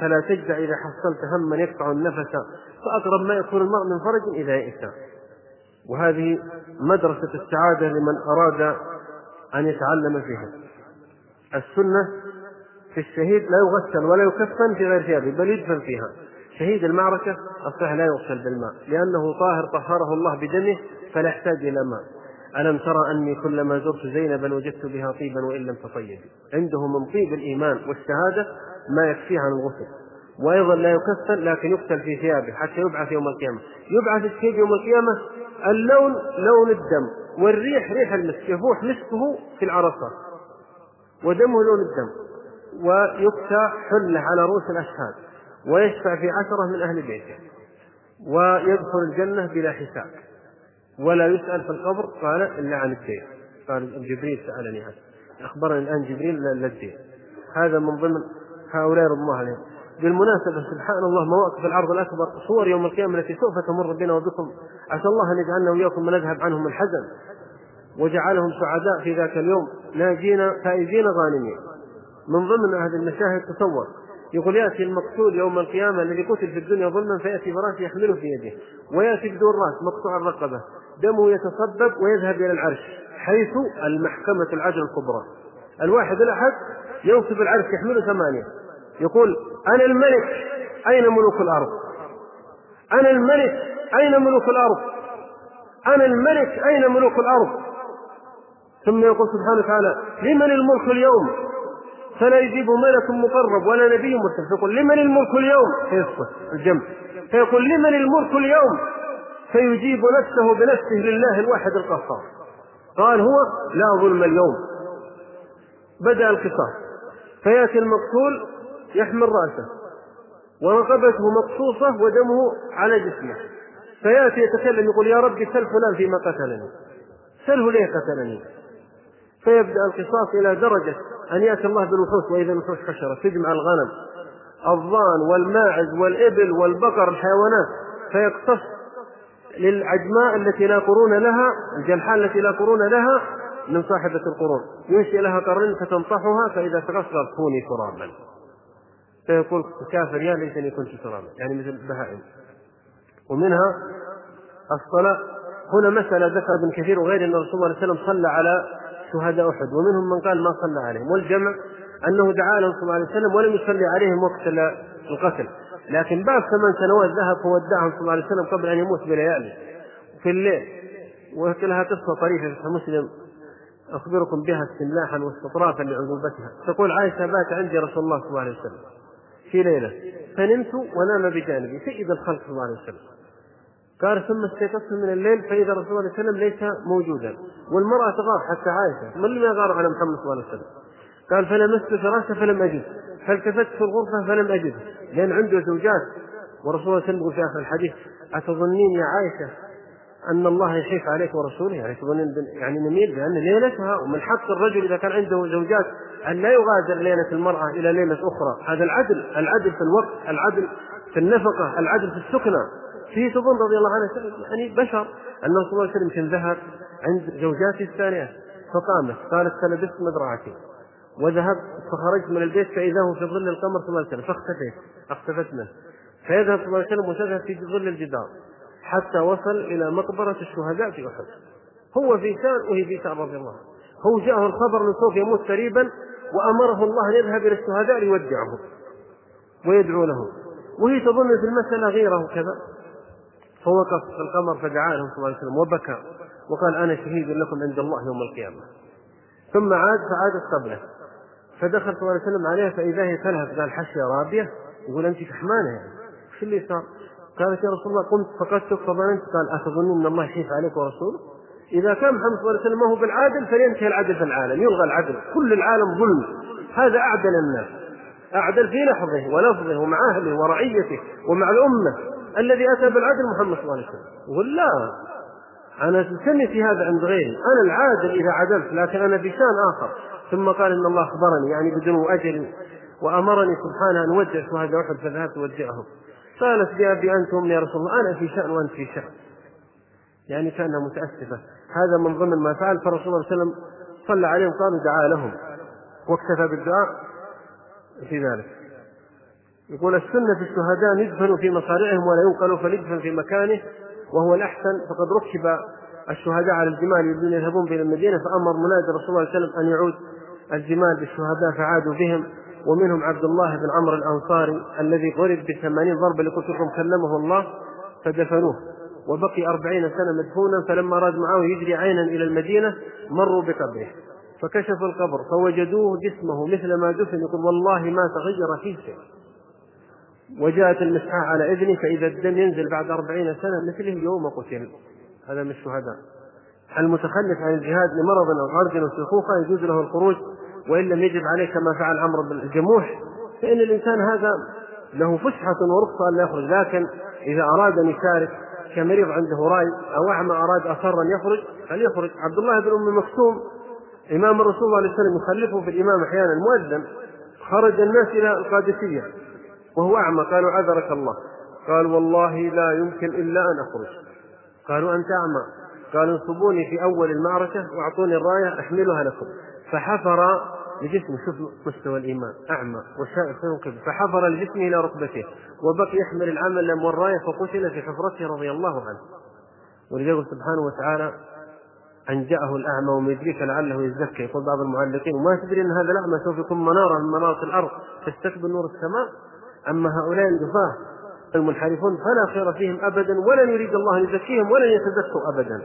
فلا تجزع إذا حصلت هما يقطع النفس، فأقرب ما يكون المرء من فرج إذا يئس. وهذه مدرسة السعادة لمن أراد أن يتعلم فيها. السنة في الشهيد لا يغسل ولا يكفن في غير ثيابه، بل يدفن فيها. شهيد المعركة الصحيح لا يغسل بالماء لأنه طاهر طهره الله بدمه فلا يحتاج إلى ماء. ألم ترى أني كلما زرت زينبا وجدت بها طيبا وإن لم تطيب. عنده من طيب الإيمان والشهادة ما يكفيه عن الغسل. وأيضا لا يكفن لكن يقتل في ثيابه حتى يبعث يوم القيامة. يبعث الشهيد يوم القيامة اللون لون الدم، والريح ريح المسك، يفوح مسكه في العرصات، ودمه لون الدم، ويكسى حله على رؤوس الأشهاد، ويشفع في عشرة من أهل بيته، ويدخل الجنة بلا حساب، ولا يسأل في القبر قال إلا عن الدين. قال جبريل سألني هذا، أخبرني الآن جبريل لا الدين. هذا من ضمن هؤلاء رضي الله عليهم. بالمناسبة سبحان الله مواقف العرض الأكبر صور يوم القيامة التي سوف تمر بنا وبكم، عسى الله أن يجعلنا وإياكم من نذهب عنهم الحزن وجعلهم سعداء في ذاك اليوم ناجين فائزين غانمين. من ضمن هذه المشاهد تصور يقول يأتي المقتول يوم القيامة الذي قتل في الدنيا ظلما فيأتي براس يحمله في يده، ويأتي بدون راس مقطوع الرقبة، دمه يتصبب ويذهب إلى العرش حيث المحكمة العدل الكبرى. الواحد الأحد يوصف العرش يحمله ثمانية، يقول أنا الملك أين ملوك الأرض، أنا الملك أين ملوك الأرض، أنا الملك أين ملوك الأرض. ثم يقول سبحانه وتعالى لمن الملك اليوم، فلا يجيب ملك مقرب ولا نبي مرسل، فيقول لمن الملك اليوم، فيسقط الجمع، فيقول لمن الملك اليوم، فيجيب نفسه بنفسه لله الواحد القهار. قال هو لا ظلم اليوم. بدأ القصاص، فيأتي المقتول يحمل رأسه ورقبته مقصوصة ودمه على جسمه، فيأتي يتكلم يقول يا رب سل فلان فيما قتلني، سله ليه قتلني. فيبدأ القصاص إلى درجة أن يأتي الله بالوحوش، وإذا الوحوش حشرت تجمع الغنم الضان والماعز والإبل والبقر الحيوانات، فيقتص للعجماء التي لا قرون لها، الجلحاء التي لا قرون لها من صاحبة القرون، ينشئ لها قرن فتنطحها فإذا تغسل كوني ترابا، فيقول كافر يا ليتني كنت ترابا، يعني مثل البهائم. ومنها الصلاة. هنا مسألة ذكر ابن كثير وغيره أن الرسول صلى الله عليه وسلم صلى على شهداء أحد، ومنهم من قال ما صلى عليهم، والجمع أنه دعا لهم صلى الله عليه وسلم ولم يصلي عليهم وقت القتل، لكن بعد ثمان سنوات ذهب فودعهم صلى الله عليه وسلم قبل أن يموت بليالي في الليل. وكلها قصة طريفة في مسلم أخبركم بها استملاحا واستطرافا لعذوبتها. تقول عائشة بات عندي رسول الله صلى الله عليه وسلم في ليلة فنمت ونام بجانبي سيد الخلق صلى الله عليه وسلم. قال ثم استيقظت من الليل فإذا رسول الله صلى الله عليه وسلم ليس موجودا، والمرأة تغار حتى عائشة من لم يغار على محمد صلى الله عليه وسلم. قال فلمست فراشة فلم أجد، فالتفت في الغرفة فلم أجد، لأن عنده زوجات. ورسول الله صلى الله عليه وسلم في آخر الحديث أتظنين يا عائشة أن الله يخيف عليك ورسوله، يعني تظنين يعني نميل بأن ليلتها، ومن حق الرجل إذا كان عنده زوجات أن لا يغادر ليلة المرأة إلى ليلة أخرى. هذا العدل، العدل في الوقت، العدل في النفقة، العدل في السكنة. فيه تظن رضي الله عنه يعني بشر أن رسول الله صلى الله عليه وسلم ذهب عند زوجاته الثانية فقامت قالت فلبست مدرعتي وذهبت فخرجت من البيت فإذا هو في ظل القمر صلى الله عليه وسلم فاختفيت اختفت منه، فيذهب صلى الله عليه وسلم وتذهب في ظل الجدار حتى وصل إلى مقبرة الشهداء في أحد. هو في شان وهي في شان رضي الله. هو جاءه الخبر من سوف يموت قريبا وأمره الله أن يذهب إلى الشهداء ليودعهم ويدعو لهم، وهي تظن في المسألة غيره كذا. فوقف في القمر فدعا لهم صلى الله عليه وسلم وبكى وقال أنا شهيد لكم عند الله يوم القيامة. ثم عاد فعادت قبله فدخل صلى الله عليه وسلم عليها فإذا هي تلهث قال حشية رابية، يقول أنت كحمانة يعني شو اللي صار؟ قالت يا رسول الله قمت فقدتك فظننت. قال أتظنون أن الله يخيف عليك ورسوله؟ إذا كان محمد صلى الله عليه وسلم ما هو بالعادل فلينتهي العدل في العالم، يلغى العدل، كل العالم ظلم. هذا أعدل الناس، أعدل في لحظه ولفظه ومع أهله ورعيته ومع الأمة. الذي أتى بالعدل محمد صلى الله عليه وسلم. يقول لا أنا سمي في هذا عند غيري، أنا العادل إذا عدلت لكن أنا بشان آخر. ثم قال إن الله أخبرني يعني بدون أجل وأمرني سبحانه أن أودع شهداء أحد فذهبت أودعهم. قالت بأبي أنت وأمي يا رسول الله أنا في شأن وأنت في شأن، يعني كانها متأسفة. هذا من ضمن ما فعل. فرسول الله صلى الله عليه وسلم صلى عليهم قال ودعا لهم واكتفى بالدعاء في ذلك. يقول السنة في الشهداء يدفنوا في مصارعهم ولا ينقلوا فليدفن في مكانه وهو الأحسن، فقد ركب الشهداء على الجمال يريدون يذهبون إلى المدينة، فأمر منادي الرسول صلى الله عليه وسلم أن يعود الجمال بالشهداء فعادوا بهم، ومنهم عبد الله بن عمرو الأنصاري الذي ضرب بثمانين ضربة لقلت لكم كلمه الله فدفنوه، وبقي أربعين سنة مدفونا، فلما أراد معاوية يجري عينا إلى المدينة مروا بقبره فكشفوا القبر فوجدوه جسمه مثل ما دفن، يقول والله ما تغير فيه شيء، وجاءت المسحاء على إذنه فإذا الدم ينزل بعد أربعين سنة مثله يوم قتل. هذا من الشهداء. المتخلف عن الجهاد لمرض أو عرج أو شيخوخة يجوز له الخروج وإن لم يجب عليه كما فعل عمرو بن الجموح، فإن الإنسان هذا له فسحة ورخصة أن لا يخرج، لكن إذا أراد أن يشارك كمريض عنده رأي أو أعمى أراد أصر أن يخرج فليخرج. عبد الله بن أم مكتوم إمام الرسول صلى الله عليه وسلم يخلفه في الإمام أحيانا مؤذن، خرج الناس إلى القادسية وهو أعمى، قالوا عذرك الله، قال والله لا يمكن إلا أن أخرج. قالوا أنت أعمى، قالوا انصبوني في أول المعركة وأعطوني الراية أحملها لكم، فحفر لجسمه، شوف مستوى الإيمان، أعمى وشائف ينقذ، فحفر لجسمه إلى ركبته وبقي يحمل العمل والراية فقتل في حفرته رضي الله عنه. ولذلك سبحانه وتعالى أن جاءه الأعمى وما يدريك لعله يزكى، يقول بعض المعلقين وما تدري أن هذا الأعمى سوف يكون منارة من منارات الأرض تستقبل نور السماء. أما هؤلاء الجفاة المنحرفون فلا خير فيهم أبدا، ولن يريد الله أن يزكيهم ولن يتزكوا أبدا.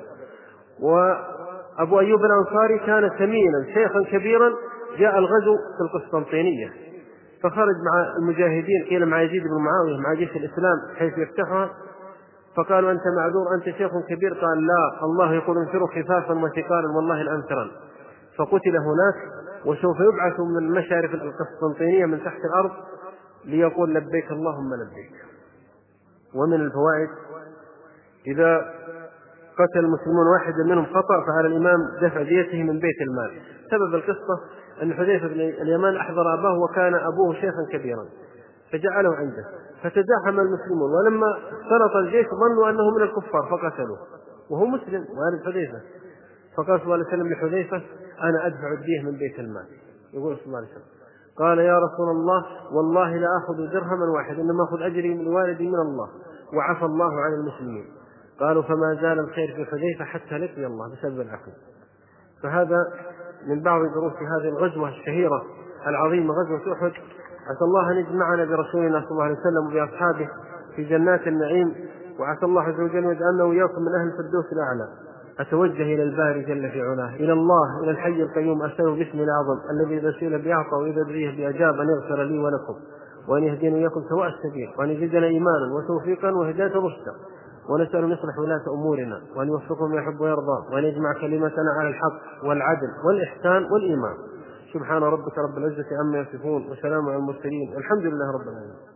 وأبو أيوب الأنصاري كان سمينا شيخا كبيرا، جاء الغزو في القسطنطينية فخرج مع المجاهدين قيل مع يزيد بن معاوية مع جيش الإسلام حيث يفتحها، فقالوا أنت معذور أنت شيخ كبير، قال لا الله يقول انفروا خفافا وثقالا والله الأنفران، فقتل هناك وسوف يبعث من مشارف القسطنطينية من تحت الأرض ليقول لبيك اللهم لبيك. ومن الفوائد إذا قتل المسلمون واحدا منهم خطأ فعلى الإمام دفع ديته من بيت المال. سبب القصة أن حذيفة بن اليمان أحضر أباه وكان أبوه شيخا كبيرا فجعله عنده، فتزاحم المسلمون ولما اختلط الجيش ظنوا أنه من الكفار فقتلوه وهو مسلم والد حذيفة، فقال صلى الله عليه وسلم لحذيفة أنا أدفع الدية من بيت المال. يقول صلى الله عليه وسلم قال يا رسول الله والله لا أخذ درهما واحد إنما أخذ أجري من والدي من الله وعفى الله عن المسلمين. قالوا فما زال الخير في حذيفة حتى لقي الله بسبب العفو. فهذا من بعض دروس هذه الغزوة الشهيرة العظيمة غزوة أحد. عسى الله أن يجمعنا برسولنا صلى الله عليه وسلم وبأصحابه في جنات النعيم، وعسى الله عز وجل يجعلنا وإياكم من أهل الفردوس الأعلى. أتوجه إلى الباري جل في علاه، إلى الله إلى الحي القيوم أسأله باسمه الأعظم الذي إذا سئل بيعطى وإذا دعيه بأجاب أن يغفر لي ولكم وأن يهدينا وإياكم سواء السبيل وأن يزيدنا إيمانا وتوفيقا وهداية رشدا، ونسأل أن يصلح ولاة أمورنا وأن يوفقهم يحب ويرضى وأن يجمع كلمتنا على الحق والعدل والإحسان والإيمان. سبحان ربك رب العزة عما يصفون وسلام على المرسلين والحمد لله رب العالمين.